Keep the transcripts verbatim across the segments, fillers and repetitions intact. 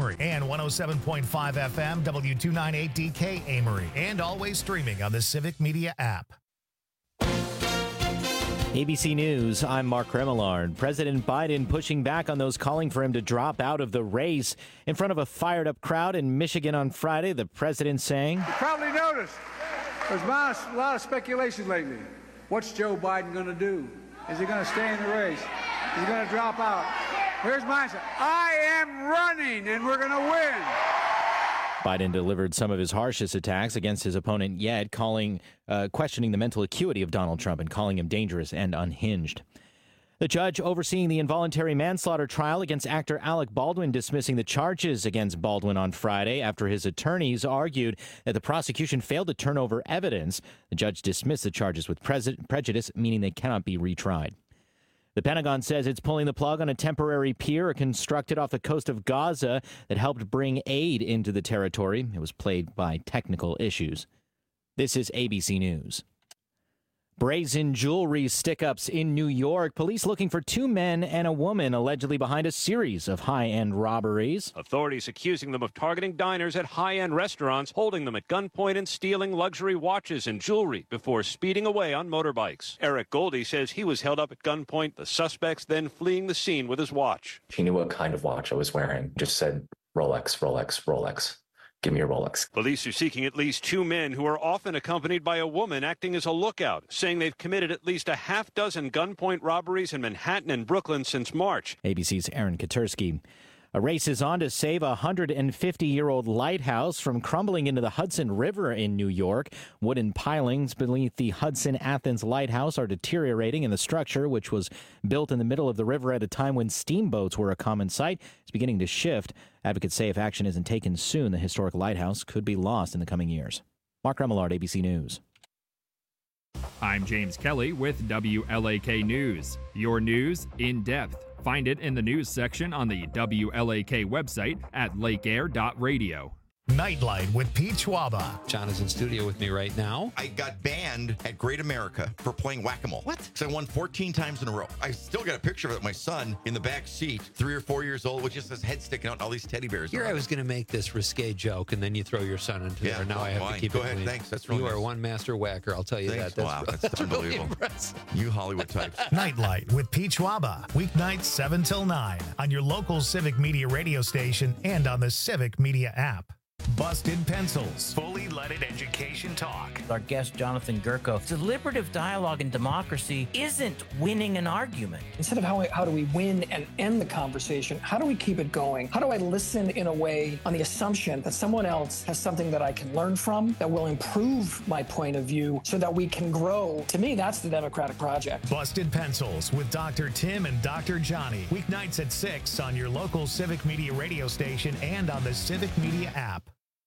Amory, and one oh seven point five F M, W two ninety-eight D K Amory, and always streaming on the Civic Media app. A B C News, I'm Mark Remillard. President Biden pushing back on those calling for him to drop out of the race. In front of a fired-up crowd in Michigan on Friday, the president saying, You probably noticed there's a lot of speculation lately. What's Joe Biden going to do? Is he going to stay in the race? Is he going to drop out? Here's my answer. I am running, and we're going to win. Biden delivered some of his harshest attacks against his opponent yet, calling, uh, questioning the mental acuity of Donald Trump and calling him dangerous and unhinged. The judge overseeing the involuntary manslaughter trial against actor Alec Baldwin dismissing the charges against Baldwin on Friday after his attorneys argued that the prosecution failed to turn over evidence. The judge dismissed the charges with pre- prejudice, meaning they cannot be retried. The Pentagon says it's pulling the plug on a temporary pier constructed off the coast of Gaza that helped bring aid into the territory. It was plagued by technical issues. This is A B C News. Brazen jewelry stick-ups in New York. Police looking for two men and a woman allegedly behind a series of high-end robberies. Authorities accusing them of targeting diners at high-end restaurants, holding them at gunpoint and stealing luxury watches and jewelry before speeding away on motorbikes. Eric Goldie says he was held up at gunpoint, the suspects then fleeing the scene with his watch. She knew what kind of watch I was wearing. Just said Rolex, Rolex, Rolex. Give me a Rolex. Police are seeking at least two men who are often accompanied by a woman acting as a lookout, saying they've committed at least a half dozen gunpoint robberies in Manhattan and Brooklyn since March. A B C's Aaron Katursky. A race is on to save a one hundred fifty-year-old lighthouse from crumbling into the Hudson River in New York. Wooden pilings beneath the Hudson-Athens Lighthouse are deteriorating, and the structure, which was built in the middle of the river at a time when steamboats were a common sight, is beginning to shift. Advocates say if action isn't taken soon, the historic lighthouse could be lost in the coming years. Mark Remillard, A B C News. I'm James Kelly with W L A K News. Your news in depth. Find it in the news section on the W L A K website at lake air dot radio. Nightlight with Pete Schwaba. John is in studio with me right now. I got banned at Great America for playing whack-a-mole. What? Because I won fourteen times in a row. I still got a picture of it, my son in the back seat, three or four years old, with just his head sticking out and all these teddy bears. Here I was going to make this risque joke, and then you throw your son into yeah, there. Now I have fine. to keep Go it ahead. clean. Thanks. That's really You nice. are one master whacker, I'll tell you Thanks. that. That's, wow, that's, that's unbelievable. Really impressive. You Hollywood types. Nightlight with Pete Schwaba. Weeknights seven till nine on your local Civic Media radio station and on the Civic Media app. Busted Pencils. Fully leaded education talk. Our guest, Jonathan Gurko. Deliberative dialogue in democracy isn't winning an argument. Instead of how, how do we win and end the conversation, how do we keep it going? How do I listen in a way on the assumption that someone else has something that I can learn from, that will improve my point of view so that we can grow? To me, that's the democratic project. Busted Pencils with Doctor Tim and Doctor Johnny. Weeknights at six on your local Civic Media radio station and on the Civic Media app.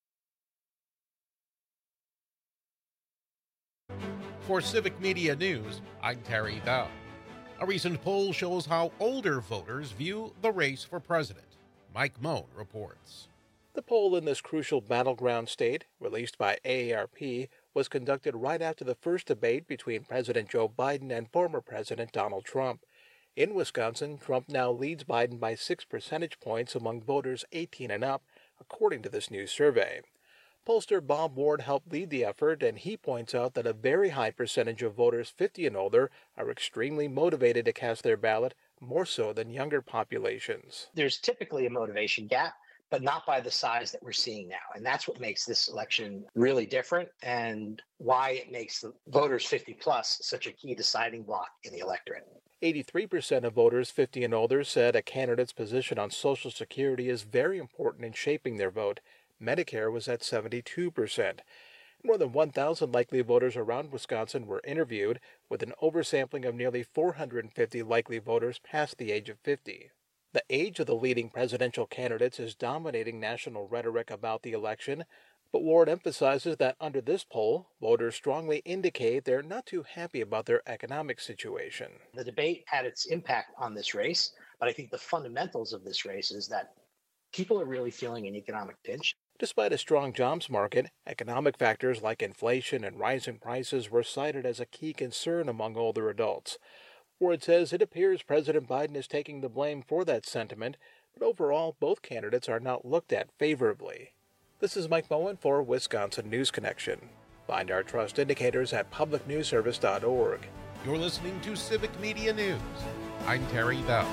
For Civic Media News, I'm Terry Dow. A recent poll shows how older voters view the race for president. Mike Moan reports. The poll in this crucial battleground state, released by A A R P, was conducted right after the first debate between President Joe Biden and former President Donald Trump. In Wisconsin, Trump now leads Biden by six percentage points among voters eighteen and up, according to this new survey. Pollster Bob Ward helped lead the effort, and he points out that a very high percentage of voters fifty and older are extremely motivated to cast their ballot, more so than younger populations. There's typically a motivation gap, but not by the size that we're seeing now. And that's what makes this election really different and why it makes the voters fifty plus such a key deciding block in the electorate. eighty-three percent of voters fifty and older said a candidate's position on Social Security is very important in shaping their vote. Medicare was at seventy-two percent. More than one thousand likely voters around Wisconsin were interviewed, with an oversampling of nearly four hundred fifty likely voters past the age of fifty. The age of the leading presidential candidates is dominating national rhetoric about the election, but Ward emphasizes that under this poll, voters strongly indicate they're not too happy about their economic situation. The debate had its impact on this race, but I think the fundamentals of this race is that people are really feeling an economic pinch. Despite a strong jobs market, economic factors like inflation and rising prices were cited as a key concern among older adults. Ward says it appears President Biden is taking the blame for that sentiment, but overall, both candidates are not looked at favorably. This is Mike Moen for Wisconsin News Connection. Find our trust indicators at public news service dot org. You're listening to Civic Media News. I'm Terry Bell.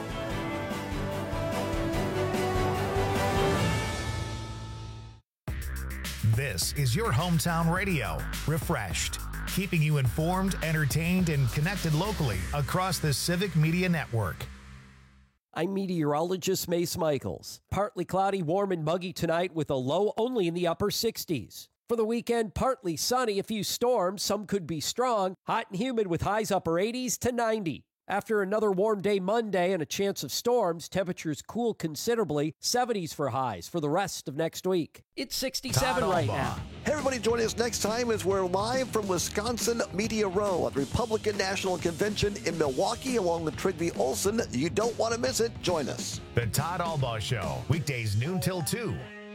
This is your hometown radio, refreshed, keeping you informed, entertained, and connected locally across the Civic Media Network. I'm meteorologist Mace Michaels. Partly cloudy, warm and muggy tonight with a low only in the upper sixties. For the weekend, partly sunny, a few storms, some could be strong, hot and humid with highs upper eighties to ninety. After another warm day Monday and a chance of storms, temperatures cool considerably, seventies for highs for the rest of next week. It's sixty-seven right now. Hey, everybody, join us next time as we're live from Wisconsin Media Row at the Republican National Convention in Milwaukee along with Trigby Olson. You don't want to miss it. Join us. The Todd Albaugh Show, weekdays noon till two.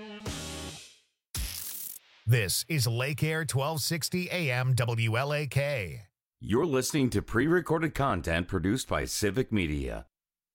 This is Lake Air twelve sixty A M W L A K. You're listening to pre-recorded content produced by Civic Media.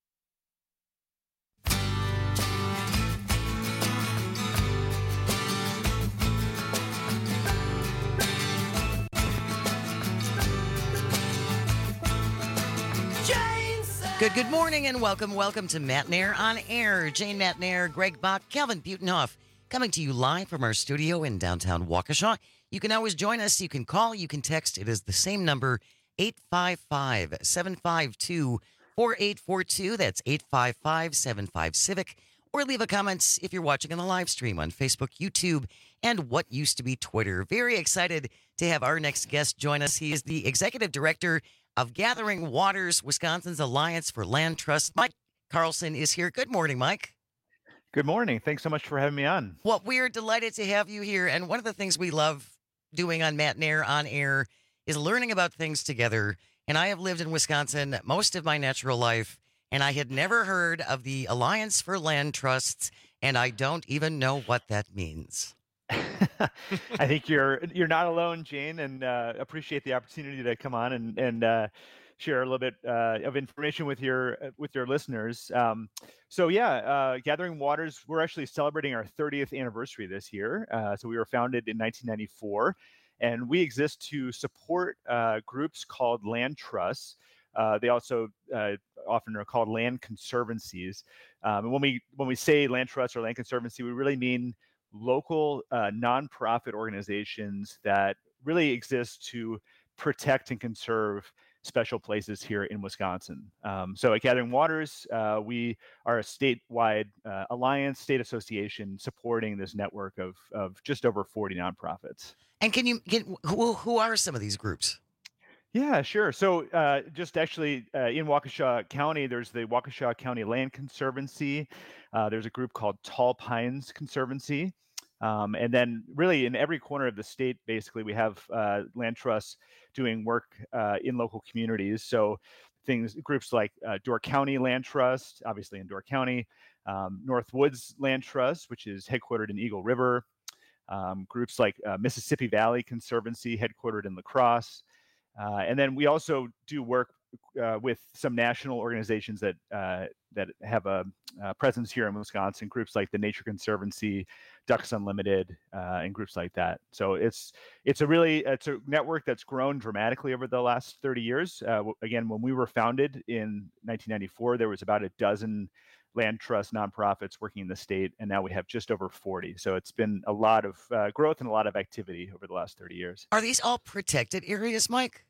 Good, good morning and welcome, welcome to Matt Nair on Air. Jane Matt Nair, Greg Bach, Calvin Butenhoff, coming to you live from our studio in downtown Waukesha. You can always join us. You can call, you can text. It is the same number, eight five five, seven five two, four eight four two. That's eight five five, seven five, Civic. Or leave a comment if you're watching on the live stream on Facebook, YouTube, and what used to be Twitter. Very excited to have our next guest join us. He is the Executive Director of Gathering Waters, Wisconsin's Alliance for Land Trust. Mike Carlson is here. Good morning, Mike. Good morning. Thanks so much for having me on. Well, we're delighted to have you here. And one of the things we love doing on Matt Nair on Air is learning about things together. And I have lived in Wisconsin most of my natural life, and I had never heard of the Alliance for Land Trusts, and I don't even know what that means. I think you're you're not alone, Jane, and uh, appreciate the opportunity to come on and and uh, share a little bit uh, of information with your with your listeners. Um, so yeah, uh, Gathering Waters, we're actually celebrating our thirtieth anniversary this year. Uh, so we were founded in nineteen ninety-four, and we exist to support uh, groups called land trusts. Uh, they also uh, often are called land conservancies. Um, and when we when we say land trust or land conservancy, we really mean local uh, nonprofit organizations that really exist to protect and conserve special places here in Wisconsin. Um, so at Gathering Waters, uh, we are a statewide uh, alliance, state association supporting this network of of just over forty nonprofits. And can you get who who are some of these groups? Yeah, sure. So uh, just actually uh, in Waukesha County, there's the Waukesha County Land Conservancy. Uh, there's a group called Tall Pines Conservancy. Um, and then really in every corner of the state, basically, we have uh, land trusts doing work uh, in local communities. So things, groups like uh, Door County Land Trust, obviously in Door County, um, North Woods Land Trust, which is headquartered in Eagle River, um, groups like uh, Mississippi Valley Conservancy, headquartered in La Crosse. Uh, and then we also do work uh, with some national organizations that uh, that have a, a presence here in Wisconsin, groups like the Nature Conservancy, Ducks Unlimited, uh, and groups like that. So it's it's a really it's a network that's grown dramatically over the last thirty years. Uh, again, when we were founded in nineteen ninety-four, there was about a dozen land trust nonprofits working in the state, and now we have just over forty. So it's been a lot of uh, growth and a lot of activity over the last thirty years. Are these all protected areas, Mike?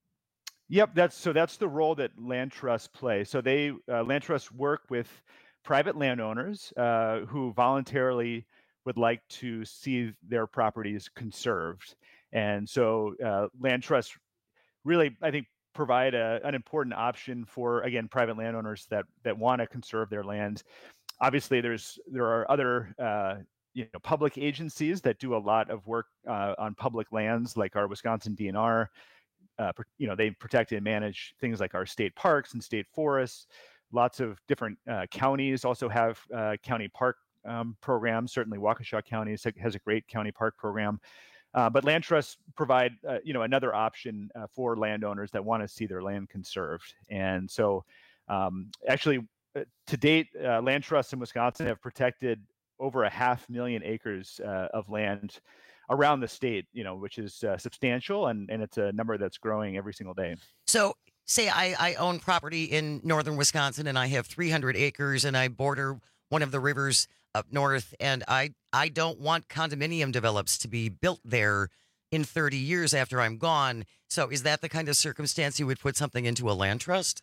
Yep, that's so that's the role that land trusts play. So they uh, land trusts work with private landowners uh, who voluntarily would like to see their properties conserved, and so uh, land trusts really, I think, provide a, an important option for, again, private landowners that that want to conserve their land. Obviously, there's there are other uh, you know public agencies that do a lot of work uh, on public lands, like our Wisconsin D N R. Uh, you know, they protect and manage things like our state parks and state forests. Lots of different uh, counties also have uh, county park um, programs. Certainly, Waukesha County has a great county park program. Uh, but land trusts provide, uh, you know, another option uh, for landowners that want to see their land conserved. And so, um, actually, to date, uh, land trusts in Wisconsin have protected over a half million acres uh, of land around the state, you know, which is uh, substantial, and, and it's a number that's growing every single day. So say I, I own property in northern Wisconsin and I have three hundred acres and I border one of the rivers up north, and I, I don't want condominium develops to be built there in thirty years after I'm gone. So is that the kind of circumstance you would put something into a land trust?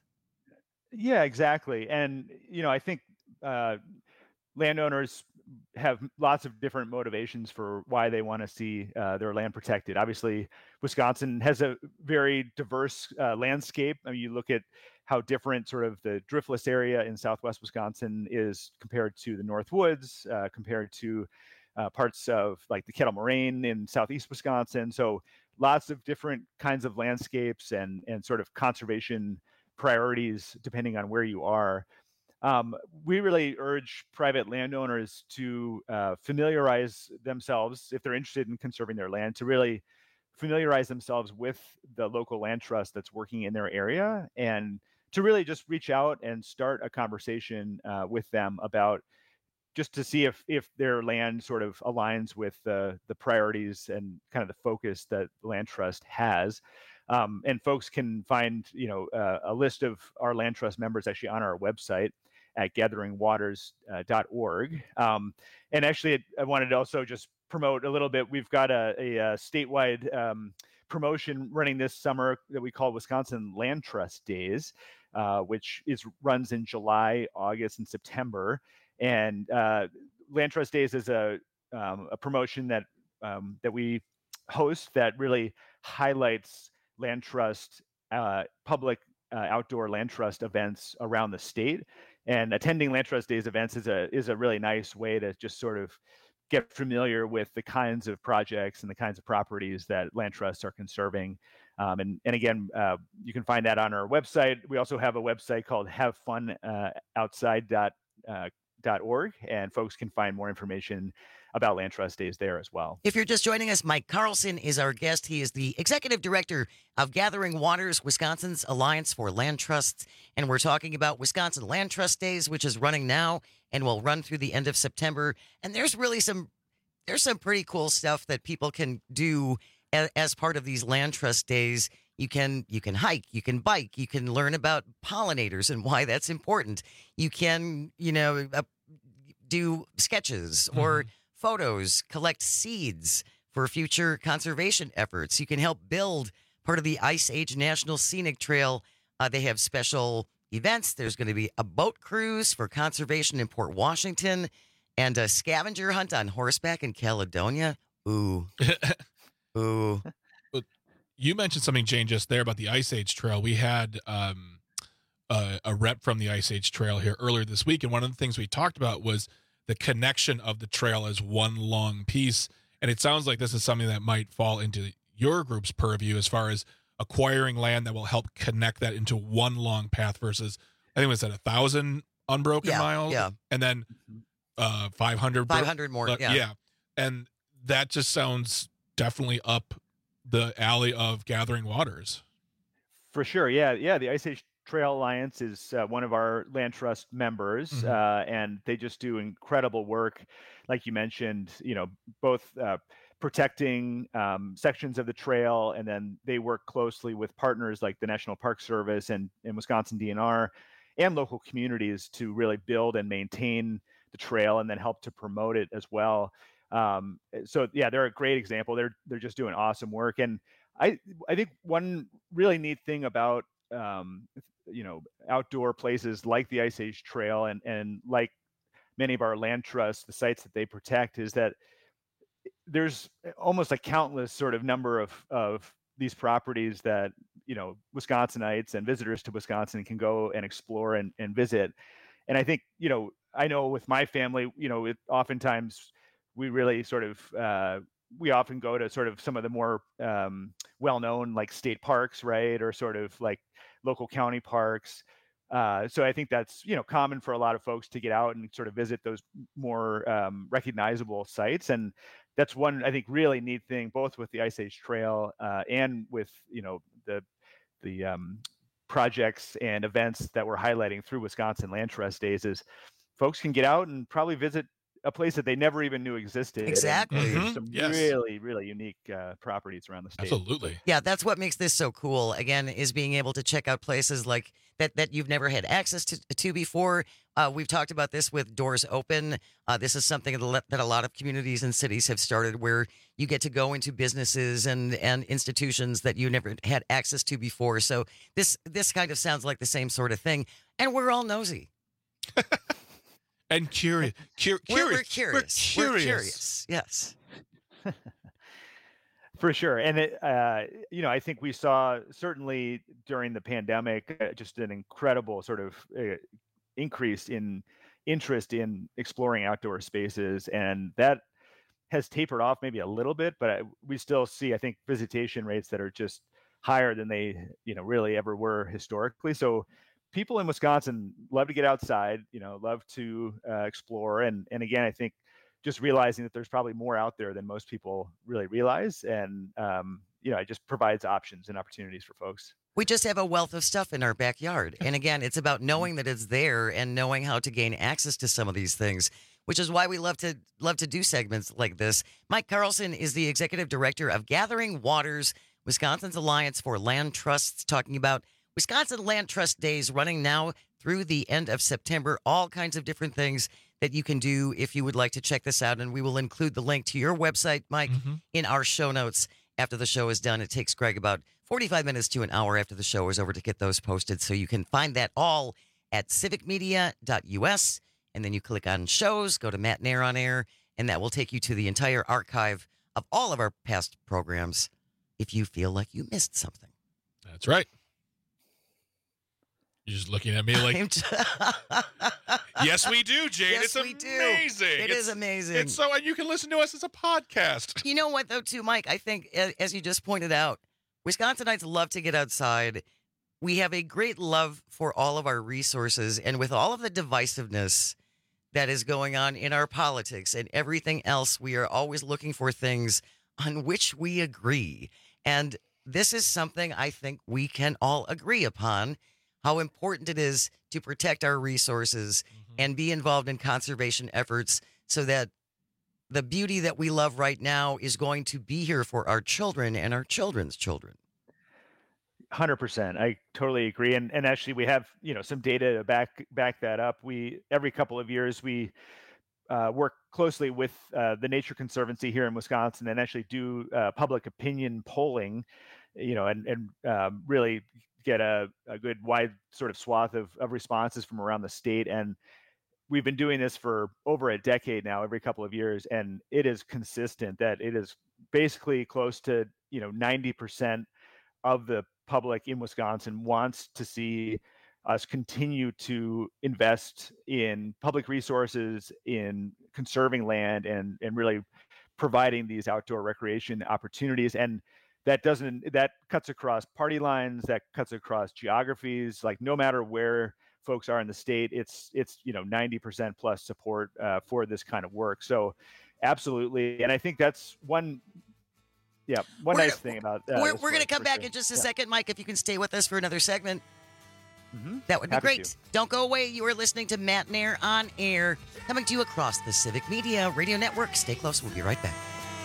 Yeah, exactly. And, you know, I think uh, landowners have lots of different motivations for why they want to see uh, their land protected. Obviously, Wisconsin has a very diverse uh, landscape. I mean, you look at how different sort of the driftless area in southwest Wisconsin is compared to the North Woods, uh, compared to uh, parts of like the Kettle Moraine in southeast Wisconsin. So lots of different kinds of landscapes and and sort of conservation priorities depending on where you are. Um, we really urge private landowners to uh, familiarize themselves, if they're interested in conserving their land, to really familiarize themselves with the local land trust that's working in their area, and to really just reach out and start a conversation uh, with them about just to see if if their land sort of aligns with the the priorities and kind of the focus that the land trust has. Um, and folks can find, you know, uh, a list of our land trust members actually on our website at gathering waters dot org. Um, and actually, I wanted to also just promote a little bit. We've got a, a, a statewide um, promotion running this summer that we call Wisconsin Land Trust Days, uh, which is runs in July, August, and September. And uh, Land Trust Days is a um, a promotion that um, that we host that really highlights land trust, uh, public uh, outdoor land trust events around the state. And attending Land Trust Days events is a is a really nice way to just sort of get familiar with the kinds of projects and the kinds of properties that land trusts are conserving. Um, and, and again, uh, you can find that on our website. We also have a website called have fun outside dot org, and folks can find more information about Land Trust Days there as well. If you're just joining us, Mike Carlson is our guest. He is the executive director of Gathering Waters, Wisconsin's Alliance for Land Trusts. And we're talking about Wisconsin Land Trust Days, which is running now and will run through the end of September. And there's really some there's some pretty cool stuff that people can do as, as part of these Land Trust Days. You can you can hike, you can bike, you can learn about pollinators and why that's important. You can, you know, uh, do sketches or mm-hmm. photos, collect seeds for future conservation efforts. You can help build part of the Ice Age National Scenic Trail. Uh, they have special events. There's going to be a boat cruise for conservation in Port Washington and a scavenger hunt on horseback in Caledonia. Ooh. Ooh. You mentioned something, Jane, just there about the Ice Age Trail. We had um, a, a rep from the Ice Age Trail here earlier this week, and one of the things we talked about was the connection of the trail as one long piece. And it sounds like this is something that might fall into your group's purview as far as acquiring land that will help connect that into one long path versus, I think it was at a thousand unbroken yeah, miles. Yeah. And then uh, five hundred. five hundred more. Uh, yeah. yeah. And that just sounds definitely up the alley of Gathering Waters. For sure. Yeah. Yeah. The Ice Age Trail Alliance is uh, one of our land trust members, mm-hmm. uh, and they just do incredible work. Like you mentioned, you know, both uh, protecting um, sections of the trail, and then they work closely with partners like the National Park Service and, and Wisconsin D N R and local communities to really build and maintain the trail and then help to promote it as well. Um, so yeah, they're a great example. They're they're just doing awesome work. And I I think one really neat thing about um, you know, outdoor places like the Ice Age Trail and and like many of our land trusts, the sites that they protect, is that there's almost a countless sort of number of of these properties that, you know, Wisconsinites and visitors to Wisconsin can go and explore and, and visit. And I think, you know, I know with my family, you know, it oftentimes we really sort of uh, we often go to sort of some of the more um, well-known like state parks, right, or sort of like local county parks. Uh, so I think that's, you know, common for a lot of folks to get out and sort of visit those more um, recognizable sites. And that's one, I think, really neat thing, both with the Ice Age Trail uh, and with, you know, the the um, projects and events that we're highlighting through Wisconsin Land Trust Days is folks can get out and probably visit a place that they never even knew existed. Exactly. And, and Mhm. there's some Yes. really, really unique uh, properties around the state. Absolutely. Yeah, that's what makes this so cool. Again, is being able to check out places like that that you've never had access to, to before. Uh, we've talked about this with Doors Open. Uh, this is something that that a lot of communities and cities have started, where you get to go into businesses and and institutions that you never had access to before. So this this kind of sounds like the same sort of thing. And we're all nosy. And curious. Cur- We're, curious. we're curious. We're We're curious. curious. Yes. For sure. And, it, uh, you know, I think we saw certainly during the pandemic uh, just an incredible sort of uh, increase in interest in exploring outdoor spaces. And that has tapered off maybe a little bit, but I, we still see, I think, visitation rates that are just higher than they, you know, really ever were historically. So people in Wisconsin love to get outside, you know, love to uh, explore. And, and again, I think just realizing that there's probably more out there than most people really realize. And, um, you know, it just provides options and opportunities for folks. We just have a wealth of stuff in our backyard. And again, it's about knowing that it's there and knowing how to gain access to some of these things, which is why we love to love to do segments like this. Mike Carlson is the executive director of Gathering Waters, Wisconsin's Alliance for Land Trusts, talking about Wisconsin Land Trust Days running now through the end of September. All kinds of different things that you can do if you would like to check this out. And we will include the link to your website, Mike, Mm-hmm. in our show notes after the show is done. It takes Greg about forty-five minutes to an hour after the show is over to get those posted. So you can find that all at civic media dot U S. And then you click on shows, go to Matt Nair on Air, and that will take you to the entire archive of all of our past programs if you feel like you missed something. That's right. You're just looking at me like, I'm just- yes, we do, Jane. Yes, it's we do. amazing. It it's, is amazing. It's so, and you can listen to us as a podcast. You know what, though, too, Mike? I think, a- as you just pointed out, Wisconsinites love to get outside. We have a great love for all of our resources, and with all of the divisiveness that is going on in our politics and everything else, we are always looking for things on which we agree. And this is something I think we can all agree upon, how important it is to protect our resources and be involved in conservation efforts so that the beauty that we love right now is going to be here for our children and our children's children. one hundred percent. I totally agree. And and actually we have, you know, some data to back back that up. We every couple of years we uh, work closely with uh, the Nature Conservancy here in Wisconsin and actually do uh, public opinion polling, you know, and and um, really get a, a good wide sort of swath of, of responses from around the state. And we've been doing this for over a decade now, every couple of years, and it is consistent that it is basically close to, you know, ninety percent of the public in Wisconsin wants to see us continue to invest in public resources, in conserving land, and and really providing these outdoor recreation opportunities. And that doesn't that cuts across party lines, that cuts across geographies. Like no matter where folks are in the state, it's it's you know ninety percent plus support uh, for this kind of work. So absolutely, and I think that's one. Yeah, one We're nice gonna- thing about uh, we're this we're going to work, come for back sure. in just a Yeah. second, Mike, if you can stay with us for another segment. Mhm. That would be Happy great. to. Don't go away. You are listening to Matt Nair on Air, coming to you across the Civic Media Radio Network. Stay close. We'll be right back.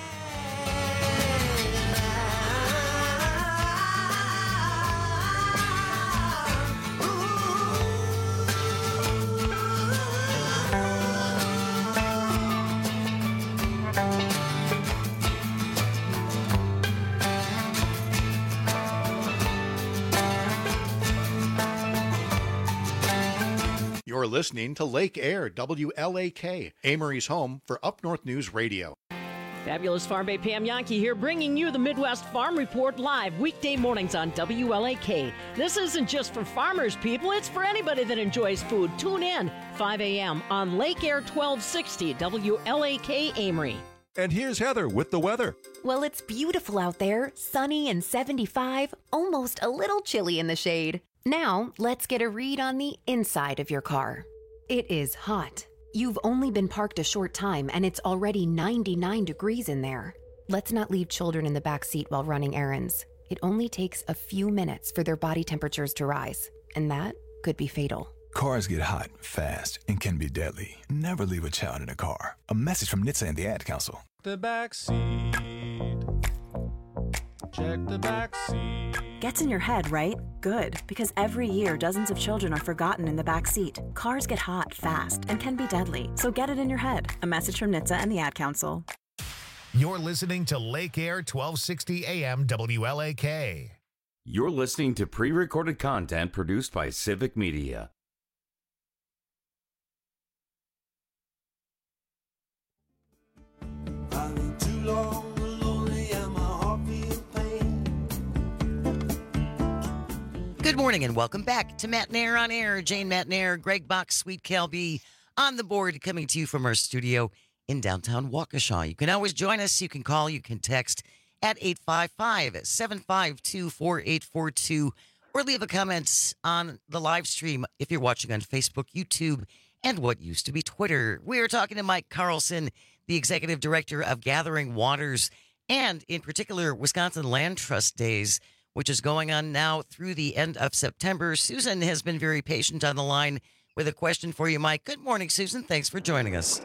You're listening to Lake Air, W L A K, Amory's home for Up North News Radio. Fabulous Farm Bay Pam Yankee here, bringing you the Midwest Farm Report live weekday mornings on W L A K. This isn't just for farmers, people. It's for anybody that enjoys food. Tune in five a.m. on Lake Air twelve sixty W L A K Amory. And here's Heather with the weather. Well, it's beautiful out there, sunny and seventy-five, almost a little chilly in the shade. Now, let's get a read on the inside of your car. It is hot. You've only been parked a short time and it's already ninety-nine degrees in there. Let's not leave children in the back seat while running errands. It only takes a few minutes for their body temperatures to rise, and that could be fatal. Cars get hot, fast, and can be deadly. Never leave a child in a car. A message from N H T S A and the Ad Council. The back seat. Check the back seat. Gets in your head, right? Good, because every year dozens of children are forgotten in the back seat. Cars get hot, fast, and can be deadly. So get it in your head. A message from N H T S A and the Ad Council. You're listening to Lake Air twelve sixty A M W L A K. You're listening to pre-recorded content produced by Civic Media. Good morning and welcome back to Matt Nair on Air. Jane Matt Nair, Greg Bach, Sweet Kelby on the board, coming to you from our studio in downtown Waukesha. You can always join us. You can call. You can text at eight five five, seven five two, four eight four two or leave a comment on the live stream if you're watching on Facebook, YouTube, and what used to be Twitter. We are talking to Mike Carlson, the Executive Director of Gathering Waters, and in particular, Wisconsin Land Trust Days, which is going on now through the end of September. Susan has been very patient on the line with a question for you, Mike. Good morning, Susan. Thanks for joining us.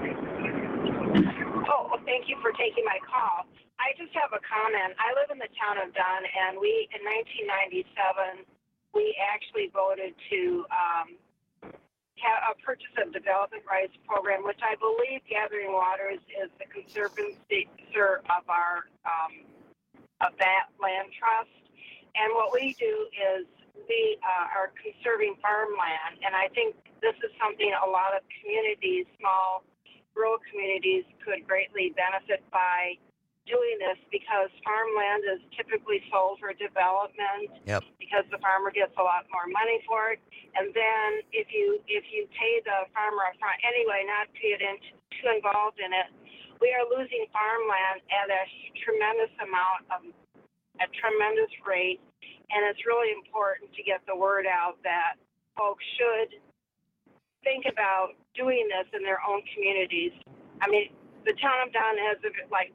Oh, well, thank you for taking my call. I just have a comment. I live in the town of Dunn, and we, in nineteen ninety-seven, we actually voted to um, have a purchase of development rights program, which I believe Gathering Waters is the conservancy of our um, of that land trust. And what we do is we uh, are conserving farmland, and I think this is something a lot of communities, small rural communities, could greatly benefit by doing this, because farmland is typically sold for development. Yep. Because the farmer gets a lot more money for it, and then if you if you pay the farmer up front anyway, not to get in, too involved in it, we are losing farmland at a tremendous amount of a tremendous rate, and it's really important to get the word out that folks should think about doing this in their own communities. I mean, the town of Dunn has a, like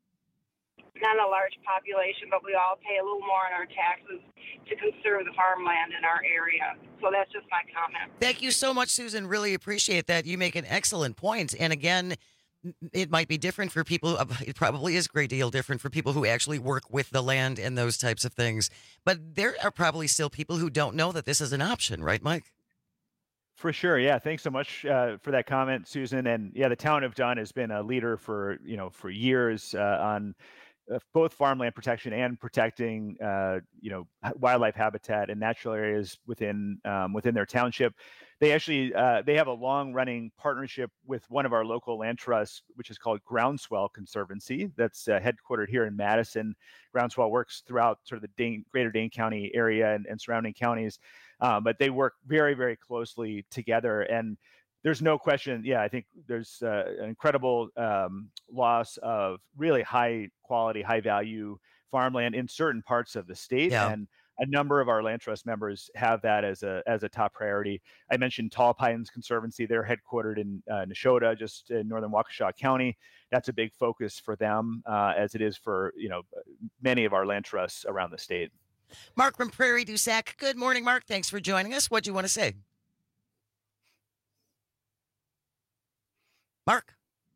not a large population, but we all pay a little more on our taxes to conserve the farmland in our area. So that's just my comment. Thank you so much, Susan. Really appreciate that. You make an excellent point. And again, it might be different for people. It probably is a great deal different for people who actually work with the land and those types of things. But there are probably still people who don't know that this is an option, right, Mike? For sure. Yeah. Thanks so much uh, for that comment, Susan. And yeah, the town of Dunn has been a leader for, you know, for years uh, on uh, both farmland protection and protecting, uh, you know, wildlife habitat and natural areas within um, within their township. They actually uh, they have a long-running partnership with one of our local land trusts, which is called Groundswell Conservancy. That's uh, headquartered here in Madison. Groundswell works throughout sort of the Dane, greater Dane County area and, and surrounding counties, um, but they work very, very closely together. And there's no question. Yeah, I think there's uh, an incredible um, loss of really high quality, high value farmland in certain parts of the state. Yeah. And a number of our land trust members have that as a as a top priority. I mentioned Tall Pines Conservancy. They're headquartered in uh, Neshota, just in northern Waukesha County. That's a big focus for them, uh, as it is for you know many of our land trusts around the state. Mark from Prairie du Sac. Good morning, Mark. Thanks for joining us. What do you want to say? Mark?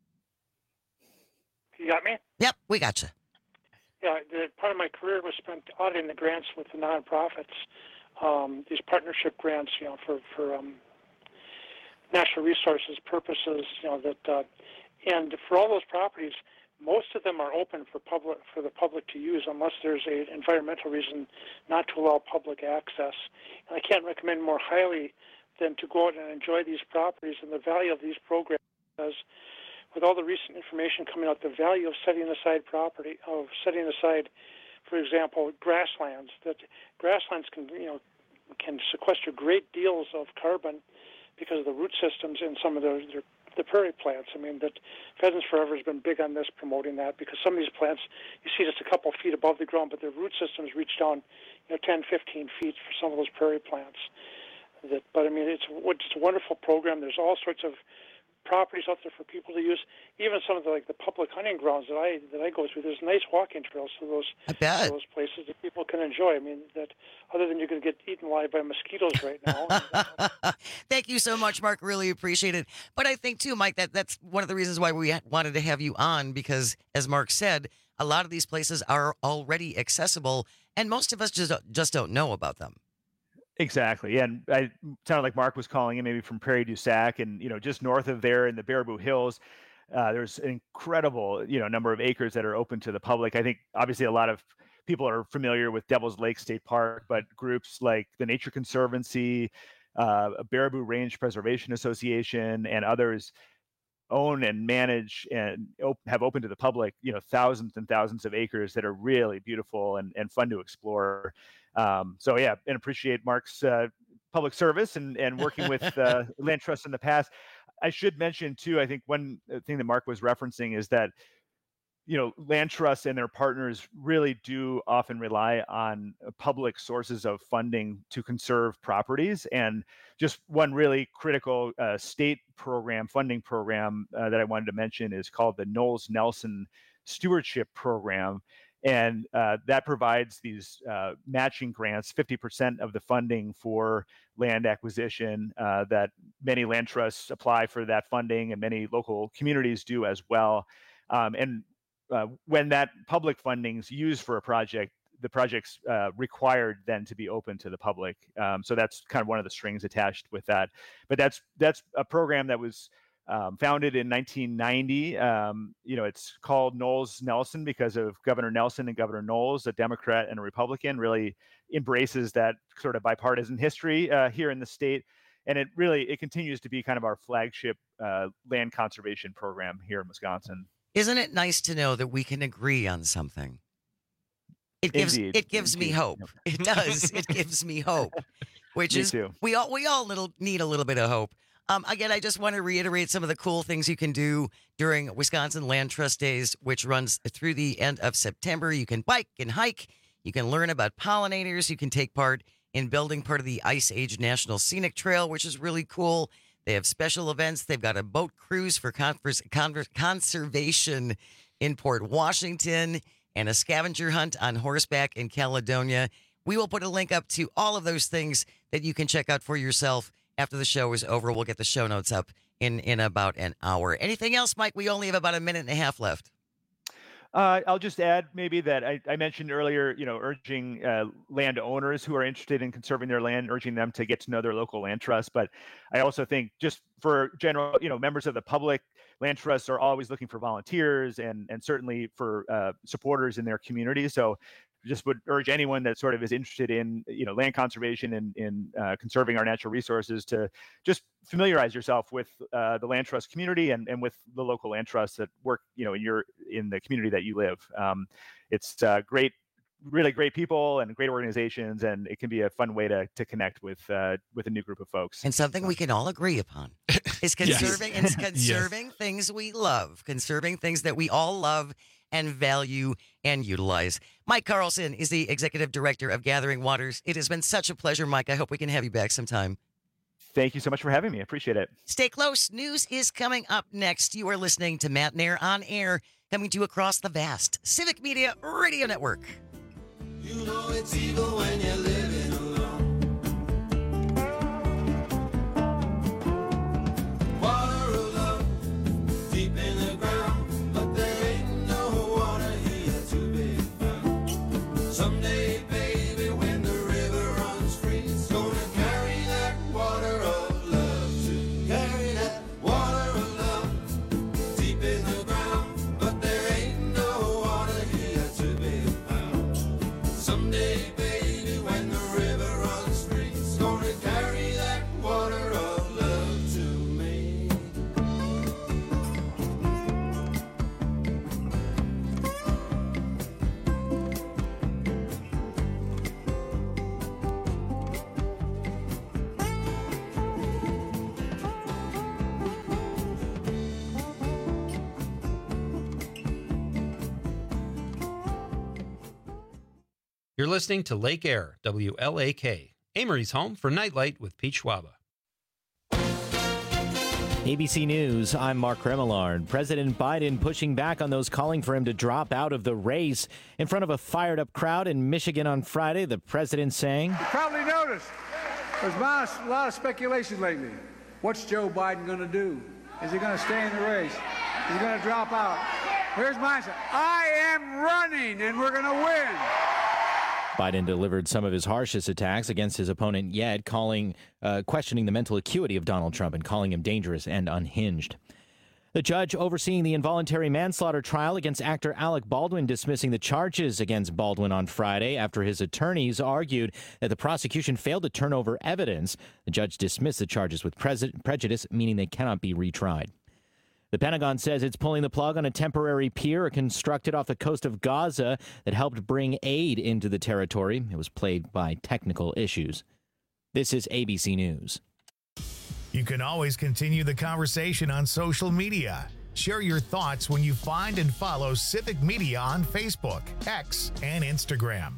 You got me? Yep, we got you. Yeah, the, part of my career was spent auditing the grants with the nonprofits, um, these partnership grants, you know, for for um, natural resources purposes, you know, that, uh, and for all those properties, most of them are open for public for the public to use, unless there's an environmental reason not to allow public access. And I can't recommend more highly than to go out and enjoy these properties and the value of these programs, because with all the recent information coming out, the value of setting aside property, of setting aside, for example, grasslands, that grasslands can, you know, can sequester great deals of carbon because of the root systems in some of the, the, the prairie plants. I mean, that Pheasants Forever has been big on this, promoting that, because some of these plants, you see just a couple feet above the ground, but their root systems reach down, you know, ten, fifteen feet for some of those prairie plants. That, but I mean, it's, it's a wonderful program. There's all sorts of properties out there for people to use. Even some of the like the public hunting grounds that I that I go through, there's nice walking trails to those to those places that people can enjoy. I mean, that other than you're going to get eaten alive by mosquitoes right now. Thank you so much, Mark. Really appreciate it. But I think too, Mike, that that's one of the reasons why we wanted to have you on, because as Mark said, a lot of these places are already accessible, and most of us just just don't know about them. Exactly. Yeah, and I sounded like Mark was calling in maybe from Prairie du Sac, and you know, just north of there in the Baraboo Hills, uh, there's an incredible you know number of acres that are open to the public. I think obviously a lot of people are familiar with Devil's Lake State Park, but groups like the Nature Conservancy, uh, Baraboo Range Preservation Association, and others own and manage and op- have open to the public, you know, thousands and thousands of acres that are really beautiful and, and fun to explore. Um, so yeah, and appreciate Mark's uh, public service and, and working with uh, land trusts in the past. I should mention too, I think one thing that Mark was referencing is that, you know, land trusts and their partners really do often rely on public sources of funding to conserve properties. And just one really critical uh, state program, funding program uh, that I wanted to mention is called the Knowles Nelson Stewardship Program. And uh, that provides these uh, matching grants, fifty percent of the funding for land acquisition uh, that many land trusts apply for that funding, and many local communities do as well. Um, and uh, when that public funding is used for a project, the project's uh, required then to be open to the public. Um, so that's kind of one of the strings attached with that. But that's that's a program that was Um, founded in nineteen ninety. Um, you know, it's called Knowles Nelson because of Governor Nelson and Governor Knowles, a Democrat and a Republican, really embraces that sort of bipartisan history uh, here in the state. And it really, it continues to be kind of our flagship uh, land conservation program here in Wisconsin. Isn't it nice to know that we can agree on something? It gives Indeed. it gives Indeed. me hope. It does. It gives me hope, which Me is too. we all we all little need a little bit of hope. Um, again, I just want to reiterate some of the cool things you can do during Wisconsin Land Trust Days, which runs through the end of September. You can bike and hike. You can learn about pollinators. You can take part in building part of the Ice Age National Scenic Trail, which is really cool. They have special events. They've got a boat cruise for converse, converse, conservation in Port Washington and a scavenger hunt on horseback in Caledonia. We will put a link up to all of those things that you can check out for yourself. After the show is over, we'll get the show notes up in, in about an hour. Anything else, Mike? We only have about a minute and a half left. Uh, I'll just add maybe that I, I mentioned earlier, you know, urging uh, landowners who are interested in conserving their land, urging them to get to know their local land trust. But I also think just for general, you know, members of the public, land trusts are always looking for volunteers and and certainly for uh, supporters in their community. So just would urge anyone that sort of is interested in, you know, land conservation and in uh, conserving our natural resources to just familiarize yourself with uh, the land trust community and, and with the local land trusts that work, you know, in your in the community that you live. Um, it's uh, great, really great people and great organizations, and it can be a fun way to to connect with uh, with a new group of folks. And something we can all agree upon is conserving and conserving yes. things we love, conserving things that we all love and value and utilize. Mike Carlson is the executive director of Gathering Waters. It has been such a pleasure, Mike. I hope we can have you back sometime. Thank you so much for having me. I appreciate it. Stay close. News is coming up next. You are listening to Matt Nair on Air, coming to you across the vast Civic Media Radio Network. You know it's evil when you're living alone. Water of love, deep in the ground, but there ain't no water here to be found. Someday, baby, when the river runs free, it's gonna carry that water of love to carry that water of love, deep in the ground, but there ain't no water here to be found. Someday, baby, when the river runs free, it's gonna carry that water of love to me. You're listening to Lake Air, W L A K, Amory's home for Nightlight with Pete Schwaba. A B C News, I'm Mark Remillard. President Biden pushing back on those calling for him to drop out of the race. In front of a fired-up crowd in Michigan on Friday, the president saying, You probably noticed there's a lot of speculation lately. What's Joe Biden going to do? Is he going to stay in the race? Is he going to drop out? Here's my answer. I am running, and we're going to win. Biden delivered some of his harshest attacks against his opponent yet, calling, uh, questioning the mental acuity of Donald Trump and calling him dangerous and unhinged. The judge overseeing the involuntary manslaughter trial against actor Alec Baldwin dismissing the charges against Baldwin on Friday after his attorneys argued that the prosecution failed to turn over evidence. The judge dismissed the charges with pre- prejudice, meaning they cannot be retried. The Pentagon says it's pulling the plug on a temporary pier constructed off the coast of Gaza that helped bring aid into the territory. It was plagued by technical issues. This is A B C News. You can always continue the conversation on social media. Share your thoughts when you find and follow Civic Media on Facebook, X, and Instagram.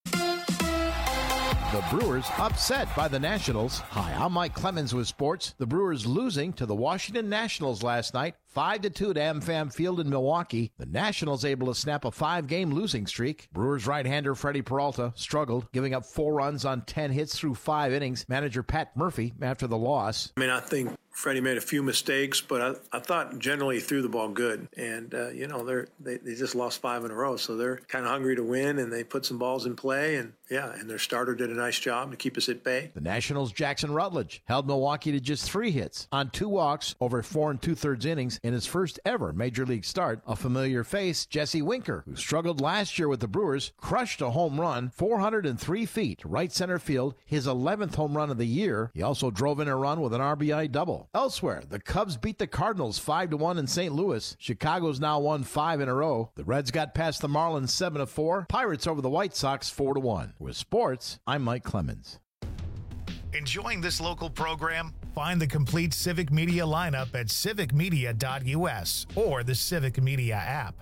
The Brewers upset by the Nationals. Hi, I'm Mike Clemens with sports. The Brewers losing to the Washington Nationals last night, five to two at AmFam Field in Milwaukee. The Nationals able to snap a five-game losing streak. Brewers right-hander Freddie Peralta struggled, giving up four runs on ten hits through five innings. Manager Pat Murphy after the loss. I mean, I think Freddie made a few mistakes, but I, I thought generally he threw the ball good. And, uh, you know, they're, they they just lost five in a row, so they're kind of hungry to win, and they put some balls in play. And, yeah, and their starter did a nice job to keep us at bay. The Nationals' Jackson Rutledge held Milwaukee to just three hits on two walks over four and two-thirds innings in his first ever Major League start. A familiar face, Jesse Winker, who struggled last year with the Brewers, crushed a home run four hundred three feet to right center field, his eleventh home run of the year. He also drove in a run with an R B I double. Elsewhere, the Cubs beat the Cardinals five to one in Saint Louis. Chicago's now won five in a row. The Reds got past the Marlins seven to four. Pirates over the White Sox four to one. With sports, I'm Mike Clemens. Enjoying this local program? Find the complete Civic Media lineup at civic media dot U S or the Civic Media app.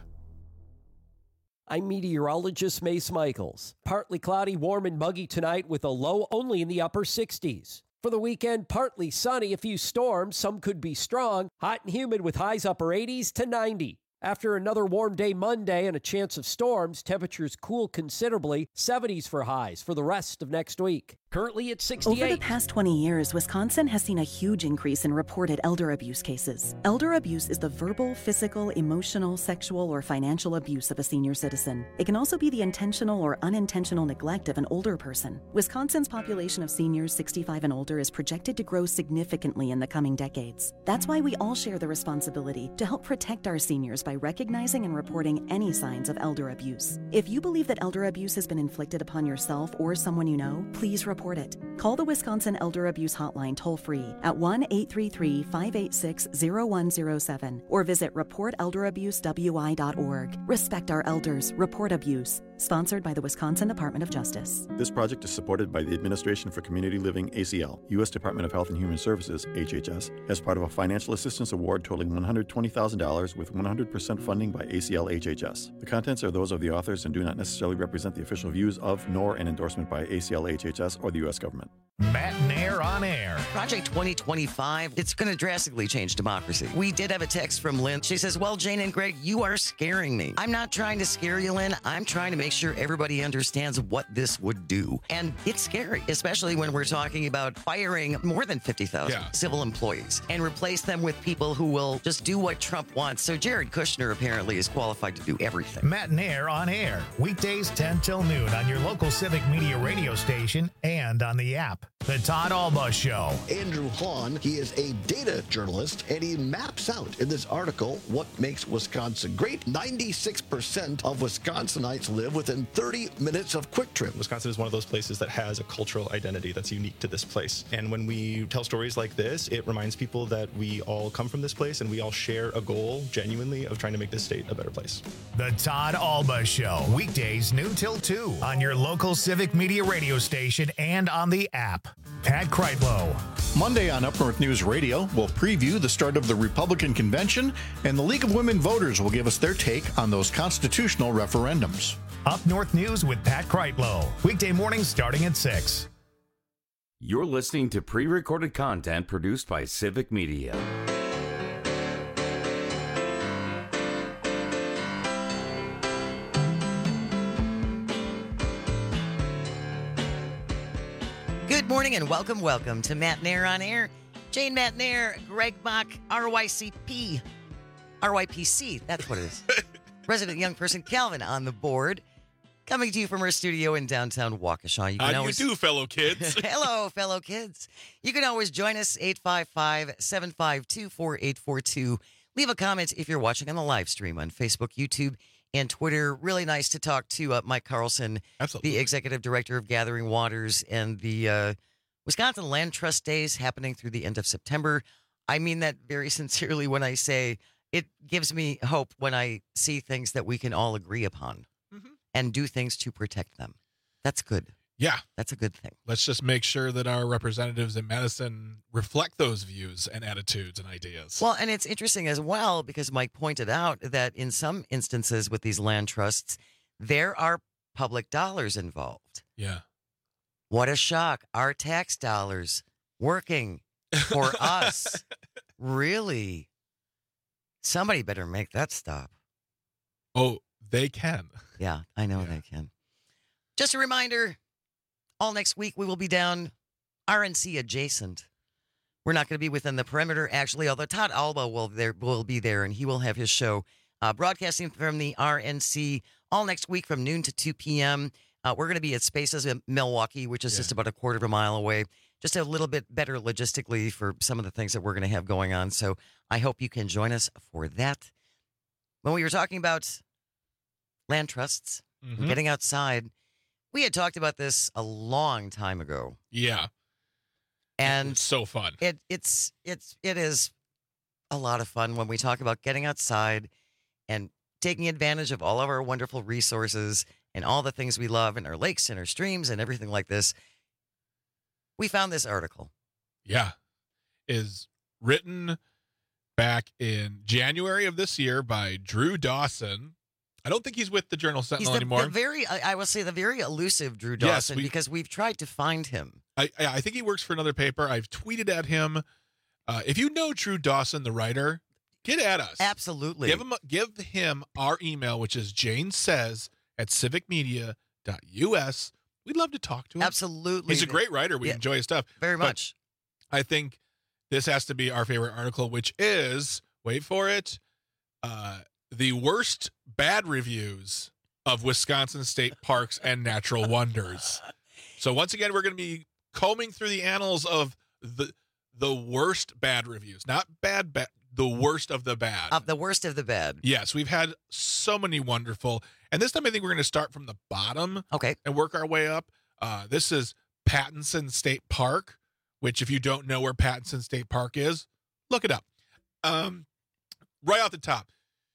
I'm meteorologist Mace Michaels. Partly cloudy, warm and muggy tonight with a low only in the upper sixties. For the weekend, partly sunny, a few storms, some could be strong, hot and humid with highs upper eighties to ninety. After another warm day Monday and a chance of storms, temperatures cool considerably, seventies for highs for the rest of next week. Currently at sixty-eight. Over the past twenty years, Wisconsin has seen a huge increase in reported elder abuse cases. Elder abuse is the verbal, physical, emotional, sexual, or financial abuse of a senior citizen. It can also be the intentional or unintentional neglect of an older person. Wisconsin's population of seniors sixty-five and older is projected to grow significantly in the coming decades. That's why we all share the responsibility to help protect our seniors by recognizing and reporting any signs of elder abuse. If you believe that elder abuse has been inflicted upon yourself or someone you know, please report it. Call the Wisconsin Elder Abuse Hotline toll-free at one eight three three, five eight six, zero one zero seven or visit report elder abuse w i dot org. Respect our elders. Report abuse. Sponsored by the Wisconsin Department of Justice. This project is supported by the Administration for Community Living, A C L, U S Department of Health and Human Services, H H S, as part of a financial assistance award totaling one hundred twenty thousand dollars with one hundred percent funding by A C L H H S. The contents are those of the authors and do not necessarily represent the official views of, nor an endorsement by A C L H H S or the U S government. Matt Nair on air. Project twenty twenty-five, it's going to drastically change democracy. We did have a text from Lynn. She says, well, Jane and Greg, you are scaring me. I'm not trying to scare you, Lynn. I'm trying to make sure everybody understands what this would do. And it's scary, especially when we're talking about firing more than fifty thousand yeah. civil employees and replace them with people who will just do what Trump wants. So Jared Kushner apparently is qualified to do everything. Matt Nair on air. Weekdays ten till noon on your local Civic Media radio station and on the app. The Todd Alba Show. Andrew Hahn, he is a data journalist, and he maps out in this article what makes Wisconsin great. ninety-six percent of Wisconsinites live within thirty minutes of Quick Trip. Wisconsin is one of those places that has a cultural identity that's unique to this place. And when we tell stories like this, it reminds people that we all come from this place and we all share a goal, genuinely, of trying to make this state a better place. The Todd Alba Show. Weekdays noon till two on your local Civic Media radio station and on the app. Pat Kreitlow. Monday on Up North News Radio, we'll preview the start of the Republican convention, and the League of Women Voters will give us their take on those constitutional referendums. Up North News with Pat Kreitlow. Weekday mornings starting at six. You're listening to pre-recorded content produced by Civic Media. morning and welcome, welcome to Matt Nair on Air. Jane Matt Nair, Greg Bach, R Y C P. R Y P C, that's what it is. Resident young person Calvin on the board. Coming to you from our studio in downtown Waukesha. You can How always... do you do, fellow kids? Hello, fellow kids. You can always join us, eight five five, seven five two, four eight four two. Leave a comment if you're watching on the live stream on Facebook, YouTube, and Twitter. Really nice to talk to uh, Mike Carlson, Absolutely. the executive director of Gathering Waters, and the uh, Wisconsin Land Trust Days happening through the end of September. I mean that very sincerely when I say it gives me hope when I see things that we can all agree upon Mm-hmm. and do things to protect them. That's good. Yeah. That's a good thing. Let's just make sure that our representatives in Madison reflect those views and attitudes and ideas. Well, and it's interesting as well because Mike pointed out that in some instances with these land trusts, there are public dollars involved. Yeah. What a shock. Our tax dollars working for us. Really? Somebody better make that stop. Oh, they can. Yeah, I know they can. Just a reminder, all next week we will be down R N C adjacent. We're not going to be within the perimeter, actually, although Todd Alba will there will be there, and he will have his show uh, broadcasting from the R N C all next week from noon to two p.m. Uh, we're going to be at Spaces in Milwaukee, which is Yeah. just about a quarter of a mile away. Just a little bit better logistically for some of the things that we're going to have going on. So I hope you can join us for that. When we were talking about land trusts, Mhm. getting outside, we had talked about this a long time ago. Yeah. And It's so fun. It it's it's it is a lot of fun when we talk about getting outside and taking advantage of all of our wonderful resources and all the things we love and our lakes and our streams and everything like this. We found this article. Yeah. Is written back in January of this year by Drew Dawson. I don't think he's with the Journal He's Sentinel the, anymore. the very I I will say the very elusive Drew Yes, Dawson we- because we've tried to find him. I, I I think he works for another paper. I've tweeted at him. Uh, if you know Drew Dawson, the writer, get at us. Absolutely. Give him give him our email, which is Jane says at civic media dot U S. We'd love to talk to him. Absolutely. He's a great writer. We Yeah, enjoy his stuff. very But much. I think this has to be our favorite article, which is, wait for it, uh, the worst bad reviews of Wisconsin state parks and natural wonders. So once again, we're going to be combing through the annals of the the worst bad reviews, not bad, bad, the worst of the bad. Of the worst of the bad. Yes, we've had so many wonderful, and this time I think we're going to start from the bottom, okay, and work our way up. Uh, this is Pattinson State Park, which, if you don't know where Pattinson State Park is, look it up. Um, right off the top,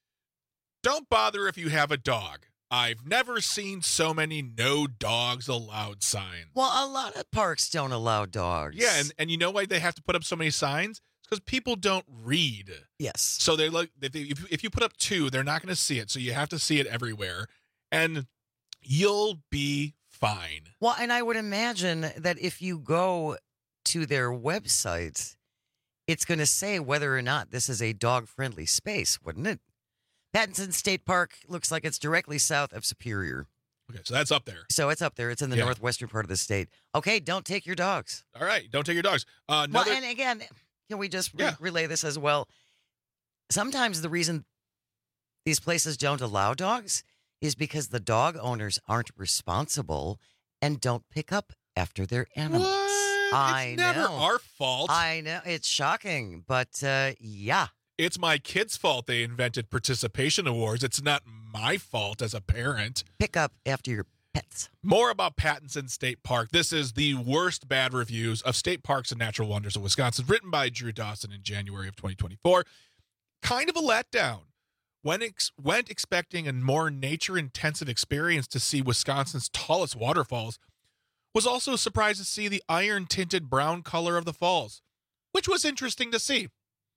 don't bother if you have a dog. I've never seen so many no dogs allowed signs. Well, a lot of parks don't allow dogs. Yeah, and, and you know why they have to put up so many signs? It's because people don't read. Yes. So they're like, if, they, if, if you put up two, they're not going to see it. So you have to see it everywhere, and you'll be fine. Well, and I would imagine that if you go to their website, it's going to say whether or not this is a dog-friendly space, wouldn't it? Pattinson State Park looks like it's directly south of Superior. Okay, so that's up there. So it's up there. It's in the Yeah. northwestern part of the state. Okay, don't take your dogs. All right, don't take your dogs. Uh, another, Well, and again, can we just re- Yeah. relay this as well? Sometimes the reason these places don't allow dogs is because the dog owners aren't responsible and don't pick up after their animals. What? I It's never know. our fault. I know. It's shocking, but uh, yeah. It's my kids' fault they invented participation awards. It's not my fault as a parent. Pick up after your pets. More about Pattinson State Park. This is the worst bad reviews of state parks and natural wonders of Wisconsin, written by Drew Dawson in January of twenty twenty-four. Kind of a letdown. When ex- went expecting a more nature-intensive experience to see Wisconsin's tallest waterfalls, was also surprised to see the iron-tinted brown color of the falls, which was interesting to see.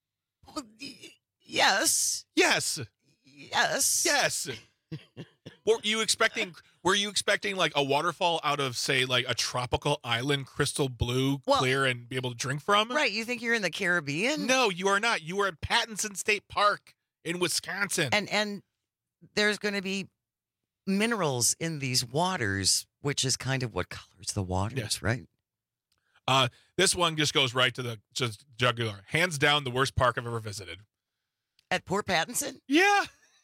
Yes. Yes. Yes. Yes. Were you expecting were you expecting like a waterfall out of, say, like a tropical island, crystal blue, Well- clear, and be able to drink from? Right. You think you're in the Caribbean? No, you are not. You are at Pattinson State Park in Wisconsin. And and there's going to be minerals in these waters, which is kind of what colors the waters, right? Uh, this one just goes right to the just jugular. Hands down, the worst park I've ever visited. At Port Pattinson? Yeah.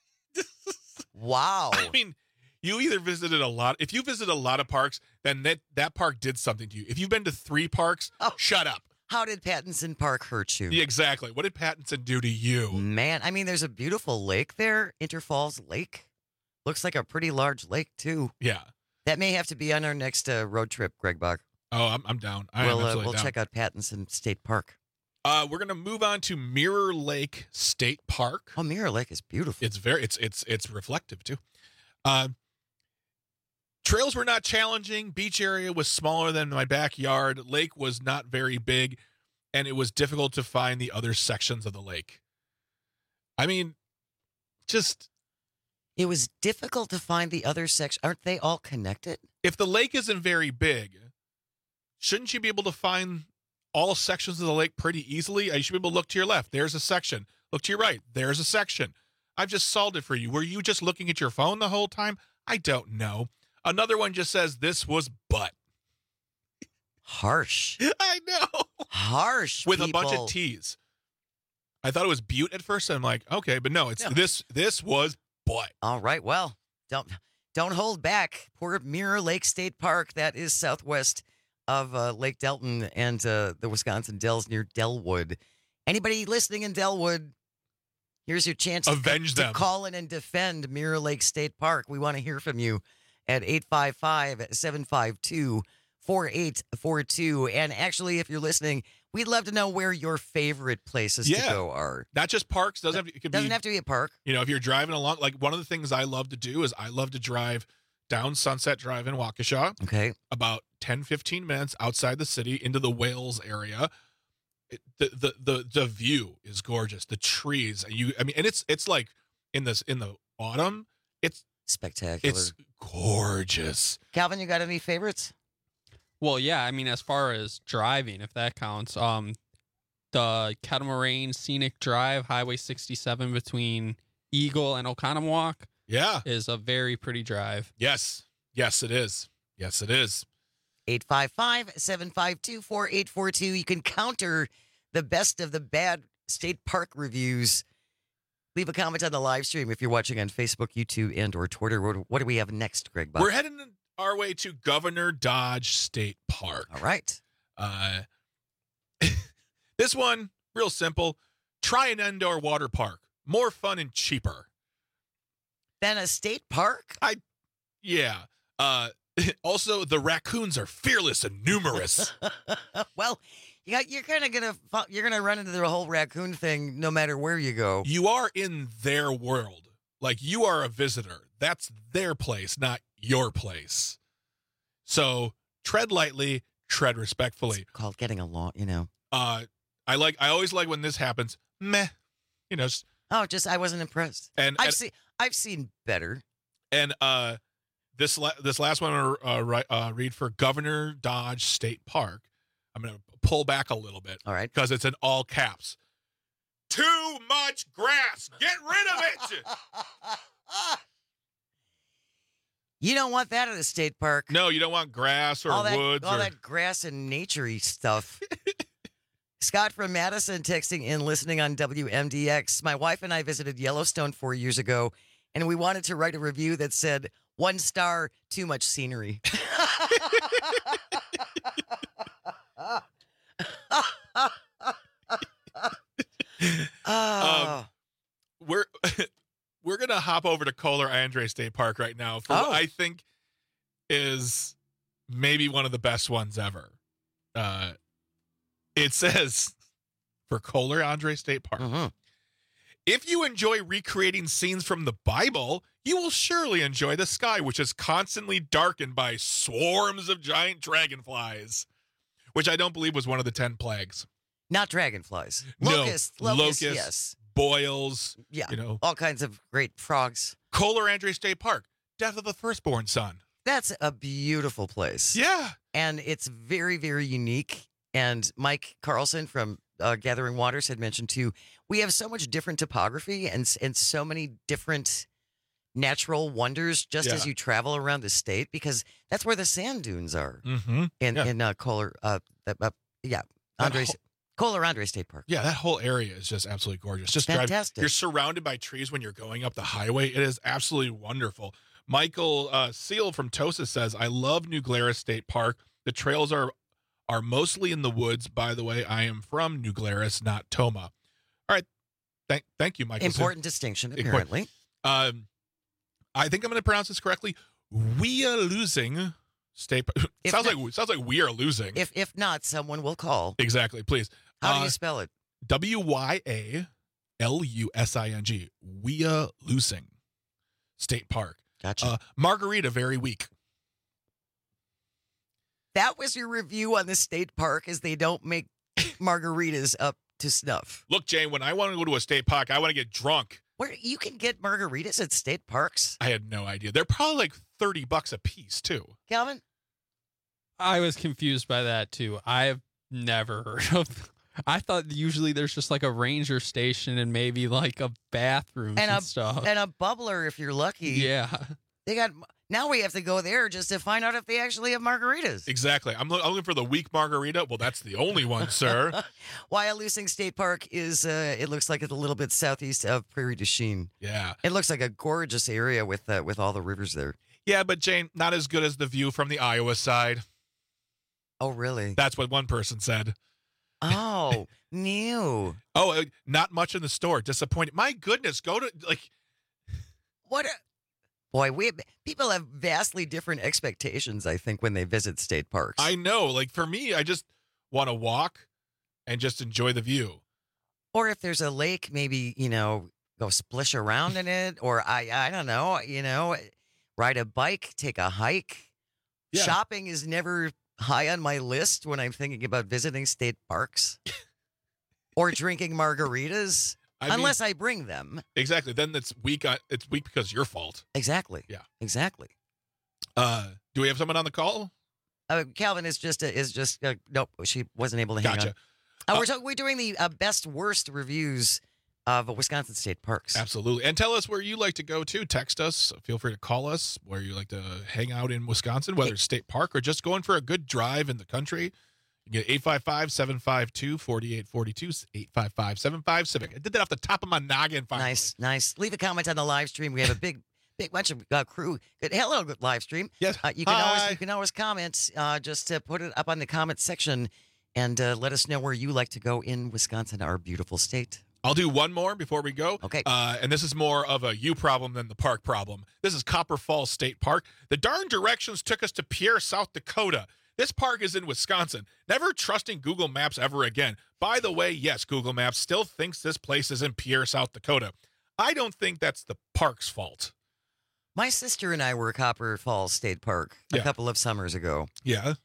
Wow. I mean, you either visited a lot. If you visit a lot of parks, then that, that park did something to you. If you've been to three parks, oh, shut up. How did Pattinson Park hurt you? Yeah, exactly. What did Pattinson do to you? Man, I mean, there's a beautiful lake there, Interfalls Lake. Looks like a pretty large lake, too. Yeah. That may have to be on our next uh, road trip, Greg Bach. Oh, I'm, I'm down. I we'll am absolutely uh, we'll down. check out Pattinson State Park. Uh, we're gonna move on to Mirror Lake State Park. Oh, Mirror Lake is beautiful. It's very it's it's it's reflective too. Uh, trails were not challenging. Beach area was smaller than my backyard. Lake was not very big, and it was difficult to find the other sections of the lake. I mean, just it was difficult to find the other section. Aren't they all connected? If the lake isn't very big, shouldn't you be able to find all sections of the lake pretty easily? You should be able to look to your left. There's a section. Look to your right. There's a section. I've just solved it for you. Were you just looking at your phone the whole time? I don't know. Another one just says this was butt. Harsh. I know. Harsh. With people. a bunch of T's. I thought it was butte at first. I'm like, okay, but no, it's No. this. This was butt. All right. Well, don't don't hold back. Poor Mirror Lake State Park. That is southwest of uh, Lake Delton and uh, the Wisconsin Dells near Delwood. Anybody listening in Delwood, here's your chance Avenge to, them. to call in and defend Mirror Lake State Park. We want to hear from you at eight five five, seven five two, four eight four two. And actually, if you're listening, we'd love to know where your favorite places Yeah. to go are. Not just parks. Doesn't have to, it could Doesn't be, have to be a park. You know, if you're driving along, like one of the things I love to do is I love to drive down Sunset Drive in Waukesha. Okay. About ten, fifteen minutes outside the city into the Wales area. It, the, the the the view is gorgeous. The trees, you I mean, and it's it's like in this in the autumn, it's spectacular. It's gorgeous. Calvin, you got any favorites? Well, yeah, I mean, as far as driving, if that counts, um, the Catamaran Scenic Drive, Highway sixty-seven between Eagle and Oconomowoc, yeah, is a very pretty drive. Yes, yes, it is. Yes, it is. eight five five, seven five two, four eight four two. You can counter the best of the bad state park reviews. Leave a comment on the live stream if you're watching on Facebook, YouTube, and or Twitter. What, what do we have next, Greg? Bob? We're heading our way to Governor Dodge State Park. All right. Uh, this one, real simple. Try an indoor water park. More fun and cheaper. Than a state park? I, yeah. Uh, also, the raccoons are fearless and numerous. Well, you got, you're kind of gonna you're gonna run into the whole raccoon thing no matter where you go. You are in their world, like you are a visitor. That's their place, not your place. So tread lightly, tread respectfully. It's called getting along, you know. Uh, I like. I always like when this happens. Meh, you know. Just, oh, just I wasn't impressed. And I've and, seen I've seen better. And uh, this la- this last one I'm gonna uh, ri- uh, read for Governor Dodge State Park. I'm gonna pull back a little bit. All right. Because it's in all caps. Too much grass. Get rid of it. You don't want that at a state park. No, you don't want grass or all that, woods. all or... that grass and nature-y stuff. Scott from Madison texting in, listening on W M D X. My wife and I visited Yellowstone four years ago, and we wanted to write a review that said, one star, too much scenery. um, we're we're gonna hop over to Kohler Andre State Park right now for Oh. what I think is maybe one of the best ones ever. Uh, it says for Kohler Andre State Park, Mm-hmm. if you enjoy recreating scenes from the Bible, you will surely enjoy the sky, which is constantly darkened by swarms of giant dragonflies, which I don't believe was one of the ten plagues. Not dragonflies. No, Locusts. Locusts, locusts, yes. boils, Yeah. you know. All kinds of great frogs. Kohler Andre State Park, death of the firstborn son. That's a beautiful place. Yeah. And it's very, very unique. And Mike Carlson from uh, Gathering Waters had mentioned too, we have so much different topography and and so many different natural wonders just Yeah. as you travel around the state? Because that's where the sand dunes are Mm-hmm. in Yeah. in uh, Kohler. Uh, uh, yeah, That Andres whole- Kohler Andre State Park. Yeah, that whole area is just absolutely gorgeous. Just drive. Fantastic. You're surrounded by trees when you're going up the highway. It is absolutely wonderful. Michael uh, Seal from Tosa says, "I love New Glarus State Park. The trails are are mostly in the woods. By the way, I am from New Glarus, not Toma." All right, thank thank you, Michael. Important distinction, Important. apparently. Um, I think I'm going to pronounce this correctly. We are losing state. If sounds not- like sounds like we are losing. If if not, someone will call. Exactly. Please. How do Uh, you spell it? W Y A L U S I N G. We are losing State Park. Gotcha. Uh, Margarita, very weak. That was your review on the state park, as they don't make margaritas up to snuff. Look, Jane, when I want to go to a state park, I want to get drunk. Where you can get margaritas at state parks, I had no idea. They're probably like thirty bucks a piece, too. Calvin? I was confused by that too. I've never heard of. I thought usually there's just like a ranger station and maybe like a bathroom and, And a stuff. and a bubbler if you're lucky. Yeah. They got now we have to go there just to find out if they actually have margaritas. Exactly. I'm, loo- I'm looking for the weak margarita. Well, that's the only one, sir. Wyalusing State Park is uh it looks like it's a little bit southeast of Prairie du Chien. Yeah. It looks like a gorgeous area with uh, with all the rivers there. Yeah, but Jane, not as good as the view from the Iowa side. Oh, really? That's what one person said. Oh, new. Oh, uh, not much in the store. Disappointed. My goodness, go to like. What? A, boy, we people have vastly different expectations. I think when they visit state parks. I know. Like for me, I just want to walk and just enjoy the view. Or if there's a lake, maybe you know go splish around in it, or I I don't know, you know, ride a bike, take a hike. Yeah. Shopping is never high on my list when I'm thinking about visiting state parks or drinking margaritas, I mean- unless I bring them. Exactly. Then it's weak. On, it's weak because your fault. Exactly. Yeah. Exactly. Uh, do we have someone on the call? Uh, Calvin is just a, is just uh, nope. She wasn't able to hang Gotcha. on. Uh, Uh, we're talk- we're doing the uh, best worst reviews of Wisconsin state parks. Absolutely. And tell us where you like to go to. Text us. Feel free to call us where you like to hang out in Wisconsin, whether it's state park or just going for a good drive in the country. You get eight five five, seven five two, four eight four two, eight five five, seven five Civic. I did that off the top of my noggin. Finally. Nice, nice. Leave a comment on the live stream. We have a big, big bunch of uh, crew. Good, hello, good live stream. Yes. Uh, you can Hi. always you can always comment. Uh, just uh, put it up on the comment section and uh, let us know where you like to go in Wisconsin, our beautiful state. I'll do one more before we go. Okay. Uh, and this is more of a you problem than the park problem. This is Copper Falls State Park. The darn directions took us to Pierre, South Dakota. This park is in Wisconsin. Never trusting Google Maps ever again. By the way, yes, Google Maps still thinks this place is in Pierre, South Dakota. I don't think that's the park's fault. My sister and I were at Copper Falls State Park a Yeah. couple of summers ago. Yeah.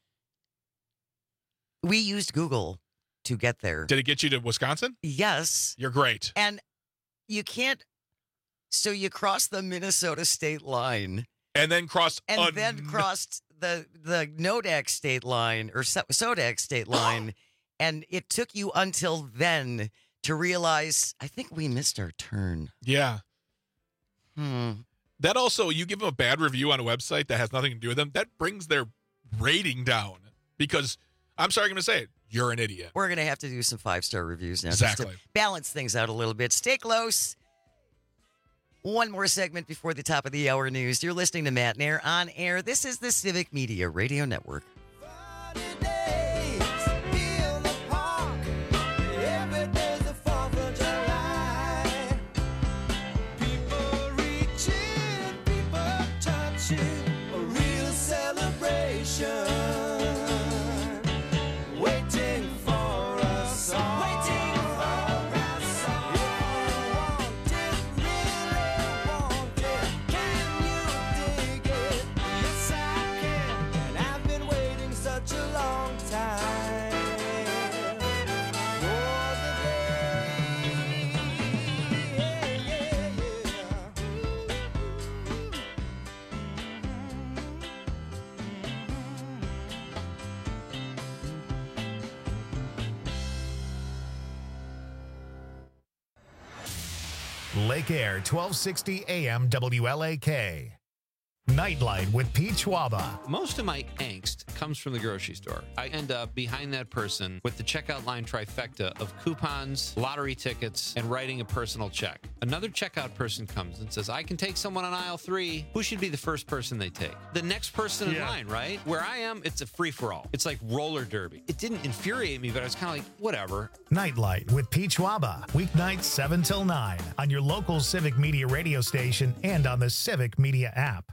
We used Google to get there. Did it get you to Wisconsin? Yes. You're great. And you can't. So you cross the Minnesota state line And then cross and a- then crossed the the Nodak state line or So- Sodak state line, and it took you until then to realize I think we missed our turn. Yeah. Hmm. That also, you give them a bad review on a website that has nothing to do with them, that brings their rating down because, I'm sorry I'm going to say it, you're an idiot. We're gonna have to do some five star reviews now, Exactly. just to balance things out a little bit. Stay close. One more segment before the top of the hour news. You're listening to Matt Nair on air. This is the Civic Media Radio Network. Waiting for us all. Waiting for us all. If you want it, really want it, can you dig it? Yes, I can. And I've been waiting such a long time for the day. Yeah, yeah, yeah. Lake Air, twelve sixty A M W L A K. Nightlight with Pete Schwaba. Most of my angst comes from the grocery store. I end up behind that person with the checkout line trifecta of coupons, lottery tickets, and writing a personal check. Another checkout person comes and says, I can take someone on aisle three. Who should be the first person they take? The next person in Yeah. line, right? Where I am, it's a free-for-all. It's like roller derby. It didn't infuriate me, but I was kind of like, whatever. Nightlight with Pete Schwaba. Weeknights seven till nine on your local Civic Media radio station and on the Civic Media app.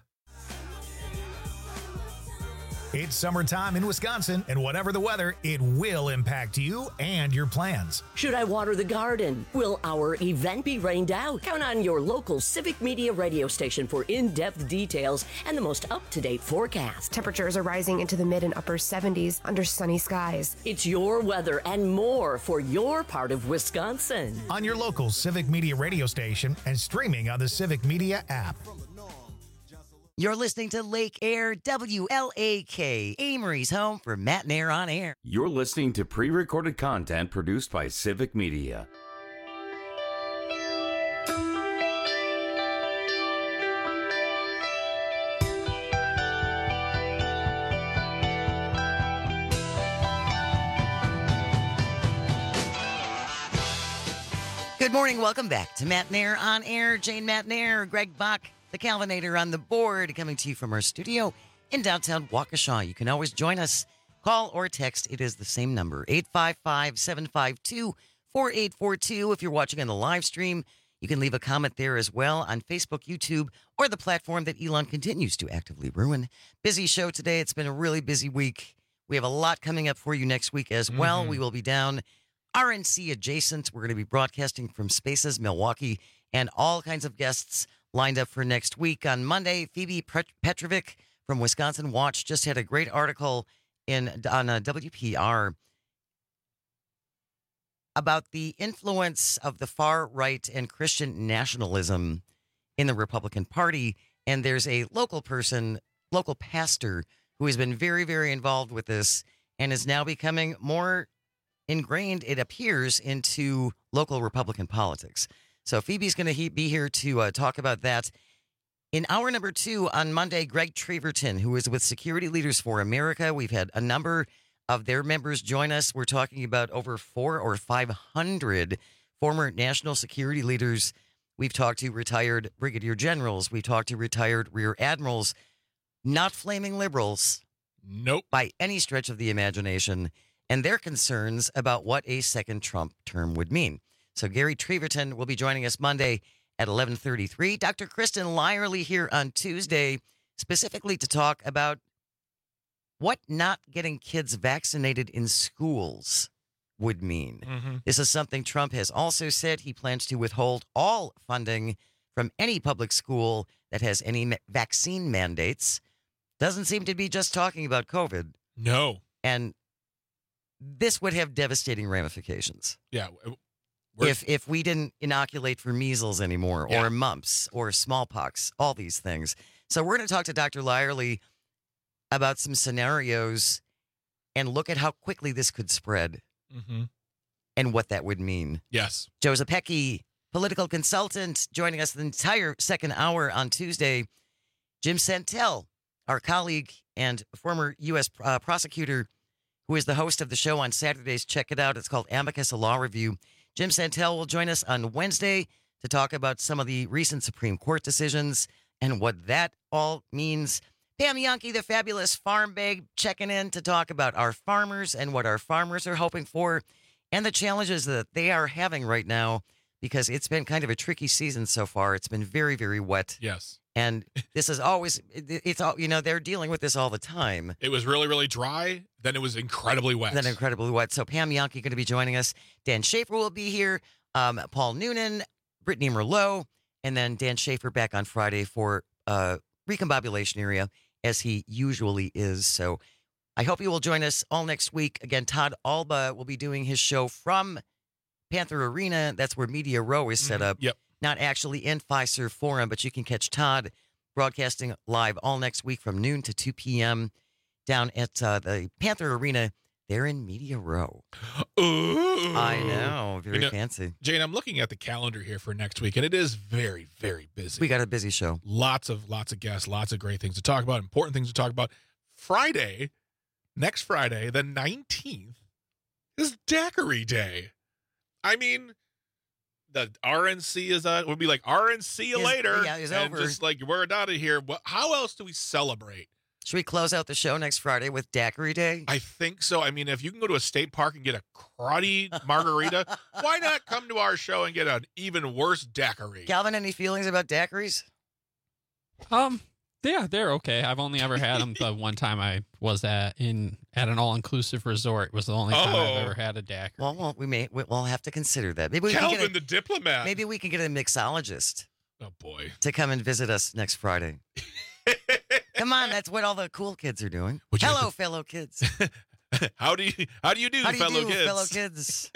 It's summertime in Wisconsin, and whatever the weather, it will impact you and your plans. Should I water the garden? Will our event be rained out? Count on your local Civic Media radio station for in-depth details and the most up-to-date forecast. Temperatures are rising into the mid and upper seventies under sunny skies. It's your weather and more for your part of Wisconsin. On your local Civic Media radio station and streaming on the Civic Media app. You're listening to Lake Air W L A K, Amory's home for Matt and Air on Air. You're listening to pre-recorded content produced by Civic Media. Good morning. Welcome back to Matt and Air on Air. Jane Matt and Air, Greg Bach, the Calvinator on the board, coming to you from our studio in downtown Waukesha. You can always join us. Call or text. It is the same number, eight five five, seven five two, four eight four two. If you're watching on the live stream, you can leave a comment there as well on Facebook, YouTube, or the platform that Elon continues to actively ruin. Busy show today. It's been a really busy week. We have a lot coming up for you next week as well. Mm-hmm. We will be down R N C adjacent. We're going to be broadcasting from Spaces, Milwaukee, and all kinds of guests lined up for next week. On Monday, Phoebe Petrovic from Wisconsin Watch just had a great article in on uh, W P R about the influence of the far right and Christian nationalism in the Republican Party. And there's a local person, local pastor, who has been very, very involved with this and is now becoming more ingrained, it appears, into local Republican politics. So Phoebe's going to he- be here to uh, talk about that. In hour number two on Monday, Greg Treverton, who is with Security Leaders for America. We've had a number of their members join us. We're talking about over four or five hundred former national security leaders. We've talked to retired brigadier generals. We've talked to retired rear admirals, not flaming liberals. Nope. By any stretch of the imagination, and their concerns about what a second Trump term would mean. So Gary Treverton will be joining us Monday at eleven thirty-three. Doctor Kristen Lyerly here on Tuesday, specifically to talk about what not getting kids vaccinated in schools would mean. Mm-hmm. This is something Trump has also said he plans to withhold all funding from any public school that has any ma- vaccine mandates. Doesn't seem to be just talking about COVID. No. And this would have devastating ramifications. Yeah. If if we didn't inoculate for measles anymore, Yeah. or mumps, or smallpox, all these things. So we're going to talk to Doctor Lyerly about some scenarios and look at how quickly this could spread Mm-hmm. and what that would mean. Yes. Joe Zapecki, political consultant, joining us the entire second hour on Tuesday. Jim Santel, our colleague and former U S uh, prosecutor, who is the host of the show on Saturdays. Check it out. It's called Amicus, a Law Review. Jim Santel will join us on Wednesday to talk about some of the recent Supreme Court decisions and what that all means. Pam Yankee, the fabulous farm babe, checking in to talk about our farmers and what our farmers are hoping for and the challenges that they are having right now, because it's been kind of a tricky season so far. It's been very, very wet. Yes. And this is always, it- it's all, you know, they're dealing with this all the time. It was really, really dry. Then it was incredibly wet. Then incredibly wet. So Pam Yankee going to be joining us. Dan Schaefer will be here. Um, Paul Noonan, Brittany Merlot, and then Dan Schaefer back on Friday for uh, Recombobulation Area, as he usually is. So I hope you will join us all next week. Again, Todd Alba will be doing his show from Panther Arena. That's where Media Row is set Mhm. up. Yep. Not actually in Fiserv Forum, but you can catch Todd broadcasting live all next week from noon to two p.m. down at uh, the Panther Arena They're in Media Row. Ooh. I know. Very You know, fancy. Jane, I'm looking at the calendar here for next week, and it is very, very busy. We got a busy show. Lots of, lots of guests, lots of great things to talk about, important things to talk about. Friday, next Friday, the nineteenth, is Daiquiri Day. I mean, the R N C is, uh, would be like, R N C you Is- later. yeah, it's and over. just like, we're out of here. What, how else do we celebrate? Should we close out the show next Friday with Daiquiri Day? I think so. I mean, if you can go to a state park and get a cruddy margarita, why not come to our show and get an even worse daiquiri? Calvin, any feelings about daiquiris? Um, yeah, they're okay. I've only ever had them the one time I was at in at an all-inclusive resort. Was the only time Oh. I've ever had a daiquiri. Well, well, we may we- we'll have to consider that. Maybe we Calvin, can get the diplomat. a, maybe we can get a mixologist Oh, boy. to come and visit us next Friday. Come on, that's what all the cool kids are doing. Would you Hello, like fellow kids. how do you how do you do, How do you fellow do, kids? fellow kids?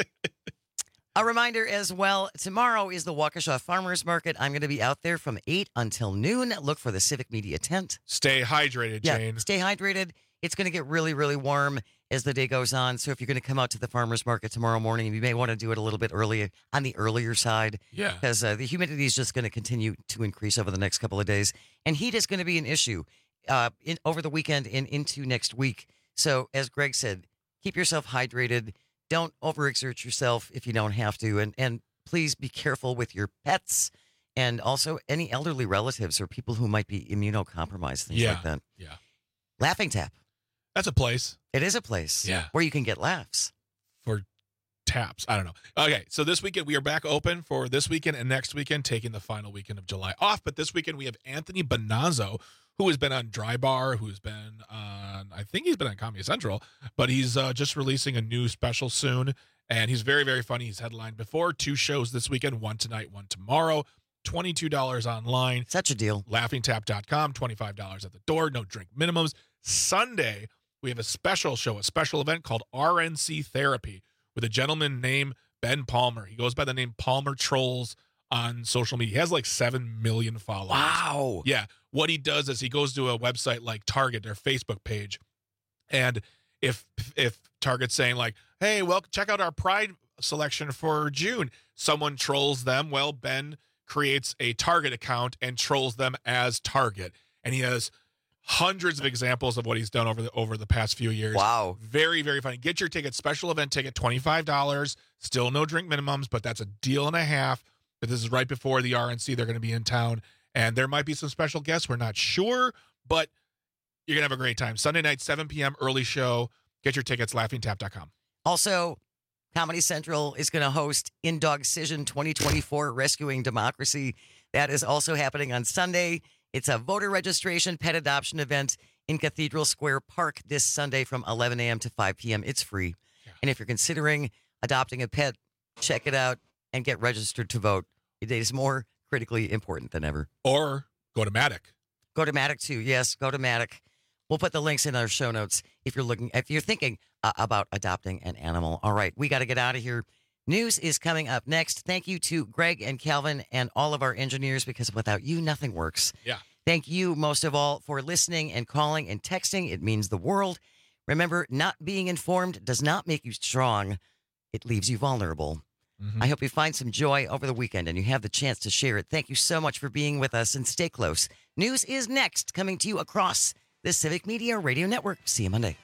A reminder as well, tomorrow is the Waukesha Farmers Market. I'm going to be out there from eight until noon. Look for the Civic Media tent. Stay hydrated, Yeah, Jane. stay hydrated. It's going to get really, really warm as the day goes on. So if you're going to come out to the farmers market tomorrow morning, you may want to do it a little bit early on the earlier side. Yeah. Because uh, the humidity is just going to continue to increase over the next couple of days. And heat is going to be an issue uh, in, over the weekend and into next week. So as Greg said, keep yourself hydrated. Don't overexert yourself if you don't have to. And, and please be careful with your pets and also any elderly relatives or people who might be immunocompromised, things Yeah. like that. Yeah. Laughing Tap. That's a place. It is a place Yeah. where you can get laughs. For taps. I don't know. Okay, so this weekend we are back open for this weekend and next weekend, taking the final weekend of July off. But this weekend we have Anthony Bonazzo, who has been on Dry Bar, who's been on, I think he's been on Comedy Central, but he's uh, just releasing a new special soon. And he's very, very funny. He's headlined before two shows this weekend, one tonight, one tomorrow. twenty-two dollars online. Such a deal. laughing tap dot com, twenty-five dollars at the door, no drink minimums. Sunday, we have a special show, a special event called R N C Therapy with a gentleman named Ben Palmer. He goes by the name Palmer Trolls on social media. He has like seven million followers. Wow. Yeah. What he does is he goes to a website like Target, their Facebook page, and if if Target's saying like, hey, well, check out our Pride selection for June, someone trolls them. Well, Ben creates a Target account and trolls them as Target. And he has hundreds of examples of what he's done over the over the past few years. Wow. Very, very funny. Get your ticket, special event ticket, twenty-five dollars. Still no drink minimums, but that's a deal and a half. But this is right before the R N C. They're going to be in town. And there might be some special guests. We're not sure, but you're going to have a great time. Sunday night, seven p.m., early show. Get your tickets, laughing tap dot com. Also, Comedy Central is going to host In Dog Cision twenty twenty-four Rescuing Democracy. That is also happening on Sunday. It's a voter registration pet adoption event in Cathedral Square Park this Sunday from eleven a.m. to five p.m. It's free. Yeah. And if you're considering adopting a pet, check it out and get registered to vote. It is more critically important than ever. Or go to Matic. Go to Matic too. Yes, go to Matic. We'll put the links in our show notes if you're looking, if you're thinking uh, about adopting an animal. All right, we got to get out of here. News is coming up next. Thank you to Greg and Calvin and all of our engineers, because without you, nothing works. Yeah. Thank you most of all for listening and calling and texting. It means the world. Remember, not being informed does not make you strong. It leaves you vulnerable. Mm-hmm. I hope you find some joy over the weekend and you have the chance to share it. Thank you so much for being with us, and stay close. News is next, coming to you across the Civic Media Radio Network. See you Monday.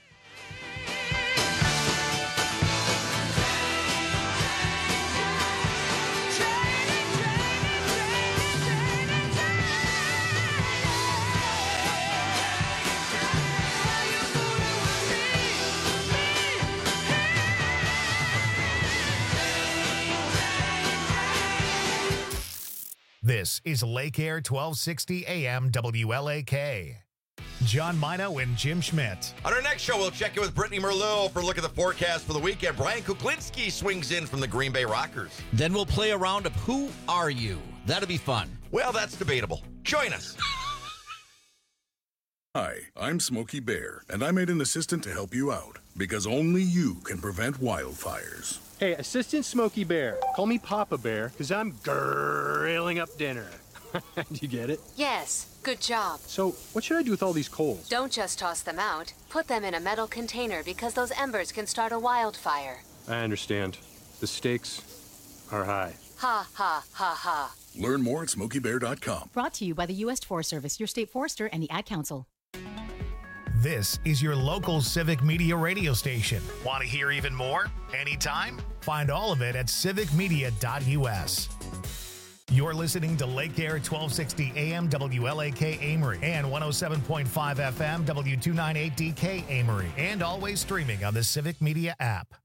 This is Lake Air twelve sixty A M W L A K. John Mino and Jim Schmidt. On our next show, we'll check in with Brittany Merlot for a look at the forecast for the weekend. Brian Kuklinski swings in from the Green Bay Rockers. Then we'll play a round of Who Are You? That'll be fun. Well, that's debatable. Join us. Hi, I'm Smokey Bear, and I made an assistant to help you out, because only you can prevent wildfires. Hey, Assistant Smokey Bear, call me Papa Bear, because I'm grilling up dinner. Did you get it? Yes, good job. So, what should I do with all these coals? Don't just toss them out. Put them in a metal container because those embers can start a wildfire. I understand. The stakes are high. Ha, ha, ha, ha. Learn more at smokey bear dot com. Brought to you by the U S Forest Service, your state forester, and the Ad Council. This is your local Civic Media radio station. Want to hear even more? Anytime? Find all of it at civic media dot U S. You're listening to Lake Air twelve sixty A M W L A K Amory and one oh seven point five F M W two ninety-eight D K Amory, and always streaming on the Civic Media app.